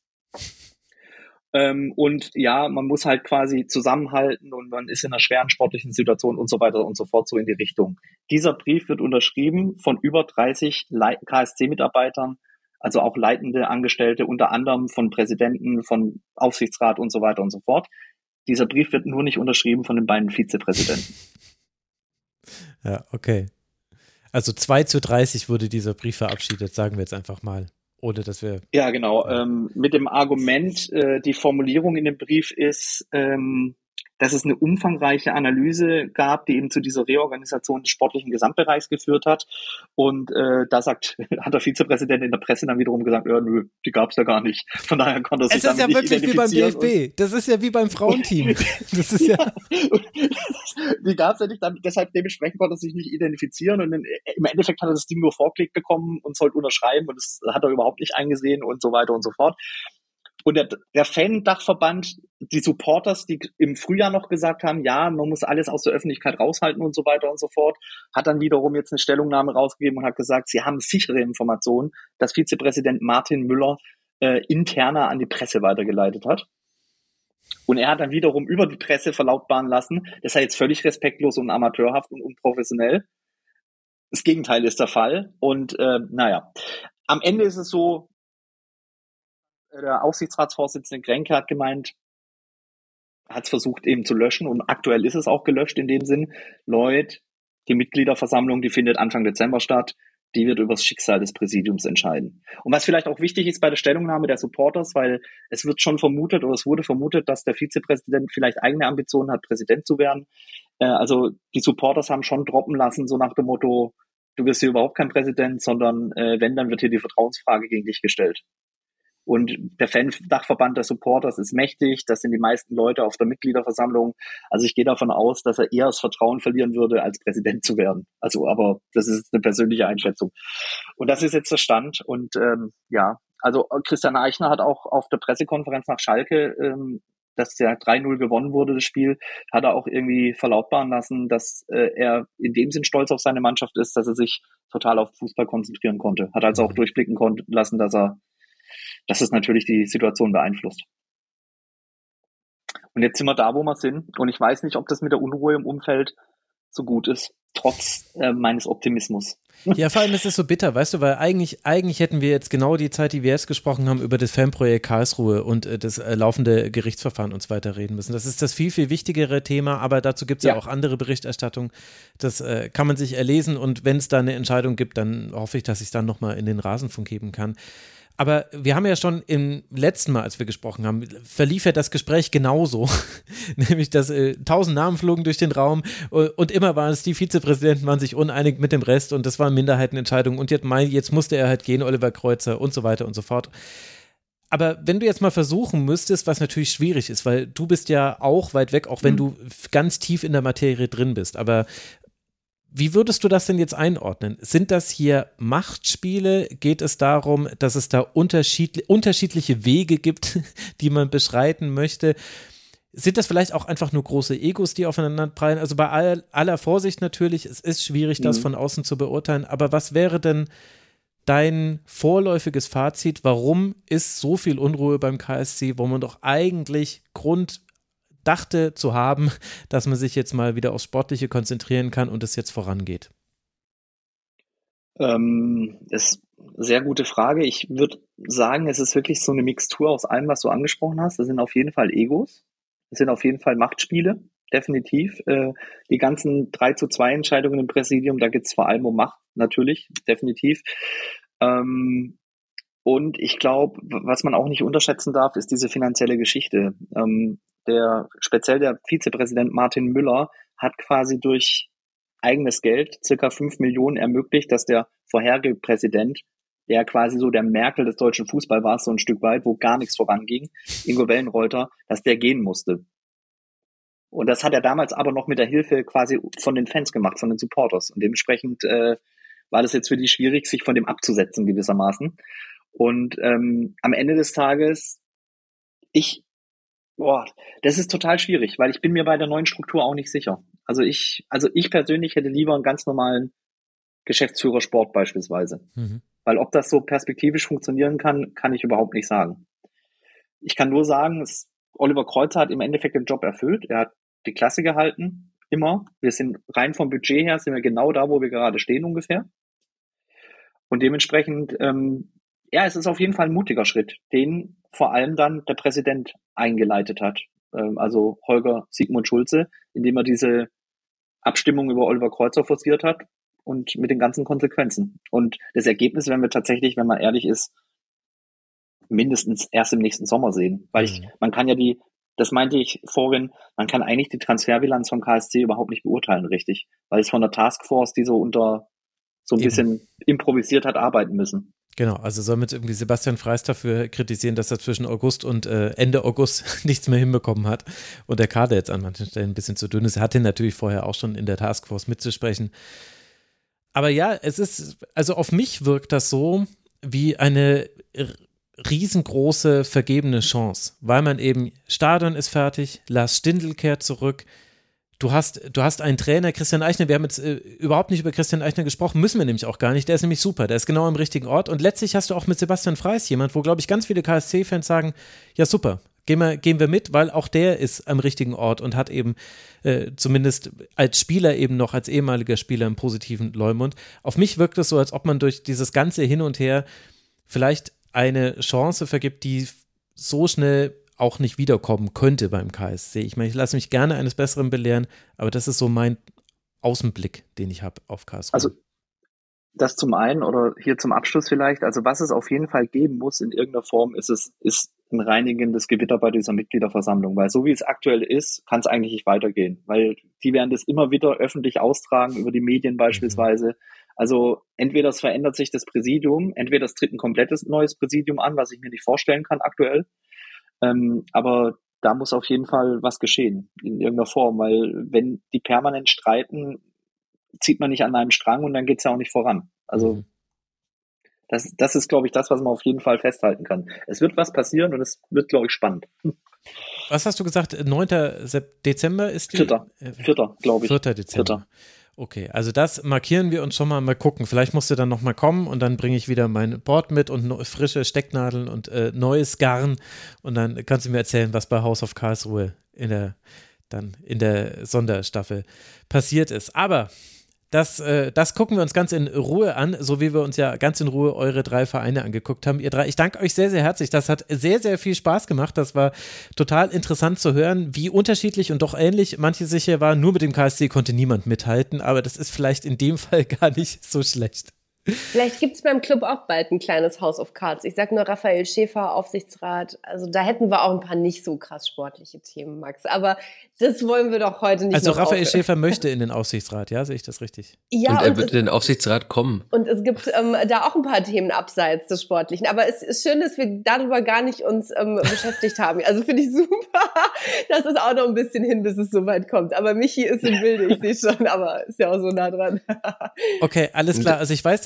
Und ja, man muss halt quasi zusammenhalten und man ist in einer schweren sportlichen Situation und so weiter und so fort, so in die Richtung. Dieser Brief wird unterschrieben von über 30 KSC-Mitarbeitern, also auch leitende Angestellte, unter anderem von Präsidenten, von Aufsichtsrat und so weiter und so fort. Dieser Brief wird nur nicht unterschrieben von den beiden Vizepräsidenten. Ja, okay. Also 2:30 wurde dieser Brief verabschiedet, sagen wir jetzt einfach mal. Oder dass wir. Ja, genau. Mit dem Argument, die Formulierung in dem Brief ist, dass es eine umfangreiche Analyse gab, die eben zu dieser Reorganisation des sportlichen Gesamtbereichs geführt hat. Und da hat der Vizepräsident in der Presse dann wiederum gesagt, nö, die gab es ja gar nicht. Von daher konnte er sich damit nicht identifizieren. Das ist ja wirklich wie beim DFB. Das ist ja wie beim Frauenteam. Das ist ja. Die gab es ja nicht, deshalb dementsprechend konnte er sich nicht identifizieren. Und im Endeffekt hat er das Ding nur vorgelegt bekommen und sollte unterschreiben. Und das hat er überhaupt nicht eingesehen und so weiter und so fort. Und der Fan-Dachverband, die Supporters, die im Frühjahr noch gesagt haben, ja, man muss alles aus der Öffentlichkeit raushalten und so weiter und so fort, hat dann wiederum jetzt eine Stellungnahme rausgegeben und hat gesagt, sie haben sichere Informationen, dass Vizepräsident Martin Müller interner an die Presse weitergeleitet hat. Und er hat dann wiederum über die Presse verlautbaren lassen, das sei jetzt völlig respektlos und amateurhaft und unprofessionell. Das Gegenteil ist der Fall. Und am Ende ist es so, der Aufsichtsratsvorsitzende Grenke hat gemeint, hat es versucht eben zu löschen und aktuell ist es auch gelöscht in dem Sinn. Leute, die Mitgliederversammlung, die findet Anfang Dezember statt, die wird über das Schicksal des Präsidiums entscheiden. Und was vielleicht auch wichtig ist bei der Stellungnahme der Supporters, weil es wird schon vermutet oder es wurde vermutet, dass der Vizepräsident vielleicht eigene Ambitionen hat, Präsident zu werden. Also die Supporters haben schon droppen lassen, so nach dem Motto, du wirst hier überhaupt kein Präsident, sondern wenn, dann wird hier die Vertrauensfrage gegen dich gestellt. Und der Fan-Dachverband der Supporters ist mächtig, das sind die meisten Leute auf der Mitgliederversammlung. Also ich gehe davon aus, dass er eher das Vertrauen verlieren würde, als Präsident zu werden. Also, aber das ist eine persönliche Einschätzung. Und das ist jetzt der Stand. Und also Christian Eichner hat auch auf der Pressekonferenz nach Schalke, dass ja 3-0 gewonnen wurde, das Spiel, hat er auch irgendwie verlautbaren lassen, dass er in dem Sinn stolz auf seine Mannschaft ist, dass er sich total auf Fußball konzentrieren konnte. Hat also auch durchblicken lassen, dass es natürlich die Situation beeinflusst. Und jetzt sind wir da, wo wir sind. Und ich weiß nicht, ob das mit der Unruhe im Umfeld so gut ist, trotz meines Optimismus. Ja, vor allem ist es so bitter, weißt du, weil eigentlich hätten wir jetzt genau die Zeit, die wir jetzt gesprochen haben, über das Fanprojekt Karlsruhe und das laufende Gerichtsverfahren und so weiter reden müssen. Das ist das viel, viel wichtigere Thema, aber dazu gibt es ja auch andere Berichterstattung. Das kann man sich erlesen und wenn es da eine Entscheidung gibt, dann hoffe ich, dass ich es dann nochmal in den Rasenfunk geben kann. Aber wir haben ja schon im letzten Mal, als wir gesprochen haben, verlief ja das Gespräch genauso. Nämlich, dass 1000 Namen flogen durch den Raum und immer waren es die Vizepräsidenten, waren sich uneinig mit dem Rest und das waren Minderheitenentscheidungen und jetzt musste er halt gehen, Oliver Kreuzer und so weiter und so fort. Aber wenn du jetzt mal versuchen müsstest, was natürlich schwierig ist, weil du bist ja auch weit weg, auch wenn du ganz tief in der Materie drin bist, aber wie würdest du das denn jetzt einordnen? Sind das hier Machtspiele? Geht es darum, dass es da unterschiedliche Wege gibt, die man beschreiten möchte? Sind das vielleicht auch einfach nur große Egos, die aufeinander prallen? Also bei aller Vorsicht natürlich, es ist schwierig, das von außen zu beurteilen, aber was wäre denn dein vorläufiges Fazit, warum ist so viel Unruhe beim KSC, wo man doch eigentlich Grund dachte zu haben, dass man sich jetzt mal wieder aufs Sportliche konzentrieren kann und es jetzt vorangeht? Das ist eine sehr gute Frage. Ich würde sagen, es ist wirklich so eine Mixtur aus allem, was du angesprochen hast. Das sind auf jeden Fall Egos. Das sind auf jeden Fall Machtspiele, definitiv. Die ganzen 3:2 Entscheidungen im Präsidium, da geht es vor allem um Macht, natürlich, definitiv. Und ich glaube, was man auch nicht unterschätzen darf, ist diese finanzielle Geschichte. Speziell der Vizepräsident Martin Müller hat quasi durch eigenes Geld circa 5 Millionen ermöglicht, dass der vorherige Präsident, der quasi so der Merkel des deutschen Fußballs war, so ein Stück weit, wo gar nichts voranging, Ingo Wellenreuter, dass der gehen musste. Und das hat er damals aber noch mit der Hilfe quasi von den Fans gemacht, von den Supporters. Und dementsprechend war das jetzt für die schwierig, sich von dem abzusetzen gewissermaßen. Und am Ende des Tages, das ist total schwierig, weil ich bin mir bei der neuen Struktur auch nicht sicher. Also ich persönlich hätte lieber einen ganz normalen Geschäftsführer Sport beispielsweise. Weil ob das so perspektivisch funktionieren kann, kann ich überhaupt nicht sagen. Ich kann nur sagen, Oliver Kreuzer hat im Endeffekt den Job erfüllt. Er hat die Klasse gehalten, immer. Wir sind rein vom Budget her, sind wir genau da, wo wir gerade stehen ungefähr. Und dementsprechend, es ist auf jeden Fall ein mutiger Schritt, den vor allem dann der Präsident eingeleitet hat. Also Holger Sigmund Schulze, indem er diese Abstimmung über Oliver Kreuzer forciert hat und mit den ganzen Konsequenzen. Und das Ergebnis werden wir tatsächlich, wenn man ehrlich ist, mindestens erst im nächsten Sommer sehen. Weil man kann ja das meinte ich vorhin, man kann eigentlich die Transferbilanz vom KSC überhaupt nicht beurteilen, richtig. Weil es von der Taskforce, die so ein bisschen improvisiert hat, arbeiten müssen. Genau, also soll mit irgendwie Sebastian Freis dafür kritisieren, dass er zwischen August und Ende August nichts mehr hinbekommen hat und der Kader jetzt an manchen Stellen ein bisschen zu dünn ist. Er hatte natürlich vorher auch schon in der Taskforce mitzusprechen. Aber ja, also auf mich wirkt das so wie eine riesengroße vergebene Chance, weil man eben, Stadion ist fertig, Lars Stindl kehrt zurück, du hast einen Trainer, Christian Eichner, wir haben jetzt überhaupt nicht über Christian Eichner gesprochen, müssen wir nämlich auch gar nicht, der ist nämlich super, der ist genau am richtigen Ort und letztlich hast du auch mit Sebastian Freis jemand, wo glaube ich ganz viele KSC-Fans sagen, ja super, gehen wir mit, weil auch der ist am richtigen Ort und hat eben zumindest als Spieler eben noch, als ehemaliger Spieler einen positiven Leumund. Auf mich wirkt es so, als ob man durch dieses ganze Hin und Her vielleicht eine Chance vergibt, die so schnell auch nicht wiederkommen könnte beim KSC. Ich meine, ich lasse mich gerne eines Besseren belehren, aber das ist so mein Außenblick, den ich habe auf Karlsruhe. Also das zum einen oder hier zum Abschluss vielleicht, also was es auf jeden Fall geben muss in irgendeiner Form, ist ein reinigendes Gewitter bei dieser Mitgliederversammlung, weil so wie es aktuell ist, kann es eigentlich nicht weitergehen, weil die werden das immer wieder öffentlich austragen, über die Medien beispielsweise. Also entweder es verändert sich das Präsidium, entweder es tritt ein komplettes neues Präsidium an, was ich mir nicht vorstellen kann aktuell, aber da muss auf jeden Fall was geschehen in irgendeiner Form, weil wenn die permanent streiten, zieht man nicht an einem Strang und dann geht es ja auch nicht voran. Also das ist, glaube ich, das, was man auf jeden Fall festhalten kann. Es wird was passieren und es wird, glaube ich, spannend. Was hast du gesagt? 9. Dezember ist die? 4. glaube ich. 4. Dezember. 4. Okay, also das markieren wir uns schon mal gucken. Vielleicht musst du dann nochmal kommen und dann bringe ich wieder mein Board mit und frische Stecknadeln und neues Garn und dann kannst du mir erzählen, was bei House of Karlsruhe in der Sonderstaffel passiert ist. Aber das gucken wir uns ganz in Ruhe an, so wie wir uns ja ganz in Ruhe eure 3 Vereine angeguckt haben. Ihr 3, ich danke euch sehr, sehr herzlich. Das hat sehr, sehr viel Spaß gemacht. Das war total interessant zu hören, wie unterschiedlich und doch ähnlich manche sicher waren. Nur mit dem KSC konnte niemand mithalten, aber das ist vielleicht in dem Fall gar nicht so schlecht. Vielleicht gibt es beim Club auch bald ein kleines House of Cards. Ich sag nur Raphael Schäfer, Aufsichtsrat. Also da hätten wir auch ein paar nicht so krass sportliche Themen, Max. Aber das wollen wir doch heute nicht. Also Raphael Schäfer möchte in den Aufsichtsrat, ja? Sehe ich das richtig? Ja, und er wird in den Aufsichtsrat kommen. Und es gibt da auch ein paar Themen abseits des Sportlichen. Aber es ist schön, dass wir darüber gar nicht uns beschäftigt haben. Also finde ich super. Das ist auch noch ein bisschen hin, bis es soweit kommt. Aber Michi ist im Bilde, ich sehe schon. Aber ist ja auch so nah dran. Okay, alles klar. Also ich weiß, dass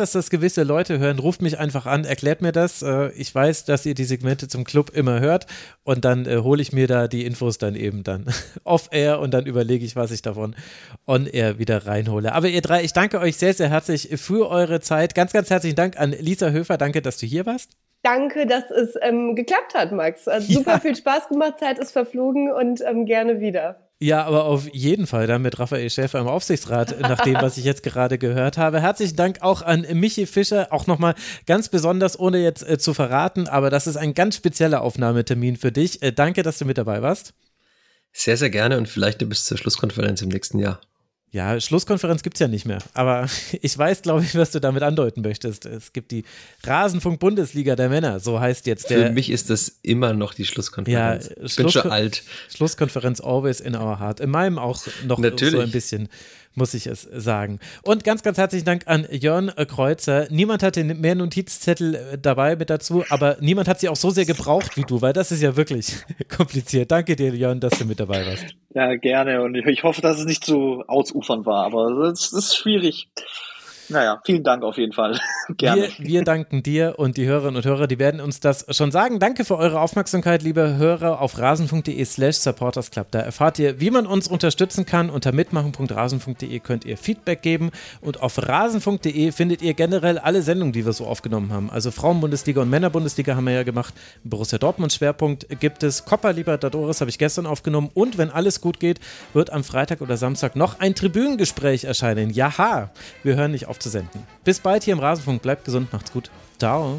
dass das gewisse Leute hören, ruft mich einfach an, erklärt mir das. Ich weiß, dass ihr die Segmente zum Club immer hört und dann hole ich mir da die Infos dann eben dann off-air und dann überlege ich, was ich davon on-air wieder reinhole. Aber ihr drei, ich danke euch sehr, sehr herzlich für eure Zeit. Ganz, ganz herzlichen Dank an Lisa Höfer. Danke, dass du hier warst. Danke, dass es geklappt hat, Max. Hat super viel Spaß gemacht, Zeit ist verflogen und gerne wieder. Ja, aber auf jeden Fall dann mit Raphael Schäfer im Aufsichtsrat, nach dem, was ich jetzt gerade gehört habe. Herzlichen Dank auch an Michi Fischer, auch nochmal ganz besonders, ohne jetzt zu verraten, aber das ist ein ganz spezieller Aufnahmetermin für dich. Danke, dass du mit dabei warst. Sehr, sehr gerne und vielleicht bis zur Schlusskonferenz im nächsten Jahr. Ja, Schlusskonferenz gibt es ja nicht mehr, aber ich weiß, glaube ich, was du damit andeuten möchtest. Es gibt die Rasenfunk-Bundesliga der Männer, so heißt jetzt der... Für mich ist das immer noch die Schlusskonferenz. Ja, ich bin schon alt. Schlusskonferenz always in our heart. In meinem auch noch so ein bisschen, muss ich es sagen. Und ganz, ganz herzlichen Dank an Jörn Kreuzer. Niemand hatte mehr Notizzettel dabei mit dazu, aber niemand hat sie auch so sehr gebraucht wie du, weil das ist ja wirklich kompliziert. Danke dir, Jörn, dass du mit dabei warst. Ja, gerne. Und ich hoffe, dass es nicht zu ausufernd war, aber es ist schwierig. Naja, vielen Dank auf jeden Fall. Gerne. Wir danken dir und die Hörerinnen und Hörer, die werden uns das schon sagen. Danke für eure Aufmerksamkeit, liebe Hörer, auf rasenfunk.de/supportersclub. Da erfahrt ihr, wie man uns unterstützen kann. Unter mitmachen.rasenfunk.de könnt ihr Feedback geben und auf rasenfunk.de findet ihr generell alle Sendungen, die wir so aufgenommen haben. Also Frauenbundesliga und Männerbundesliga haben wir ja gemacht. Borussia Dortmund Schwerpunkt gibt es. Copa Libertadores habe ich gestern aufgenommen und wenn alles gut geht, wird am Freitag oder Samstag noch ein Tribünengespräch erscheinen. Jaha, wir hören nicht auf zu senden. Bis bald hier im Rasenfunk. Bleibt gesund, macht's gut. Ciao.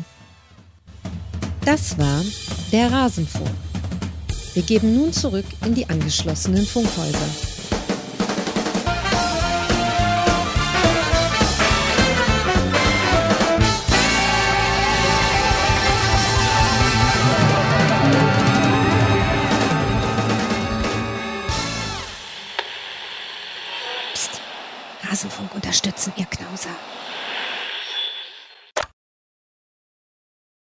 Das war der Rasenfunk. Wir geben nun zurück in die angeschlossenen Funkhäuser. Psst. Rasenfunk unterstützen, ihr Knauser.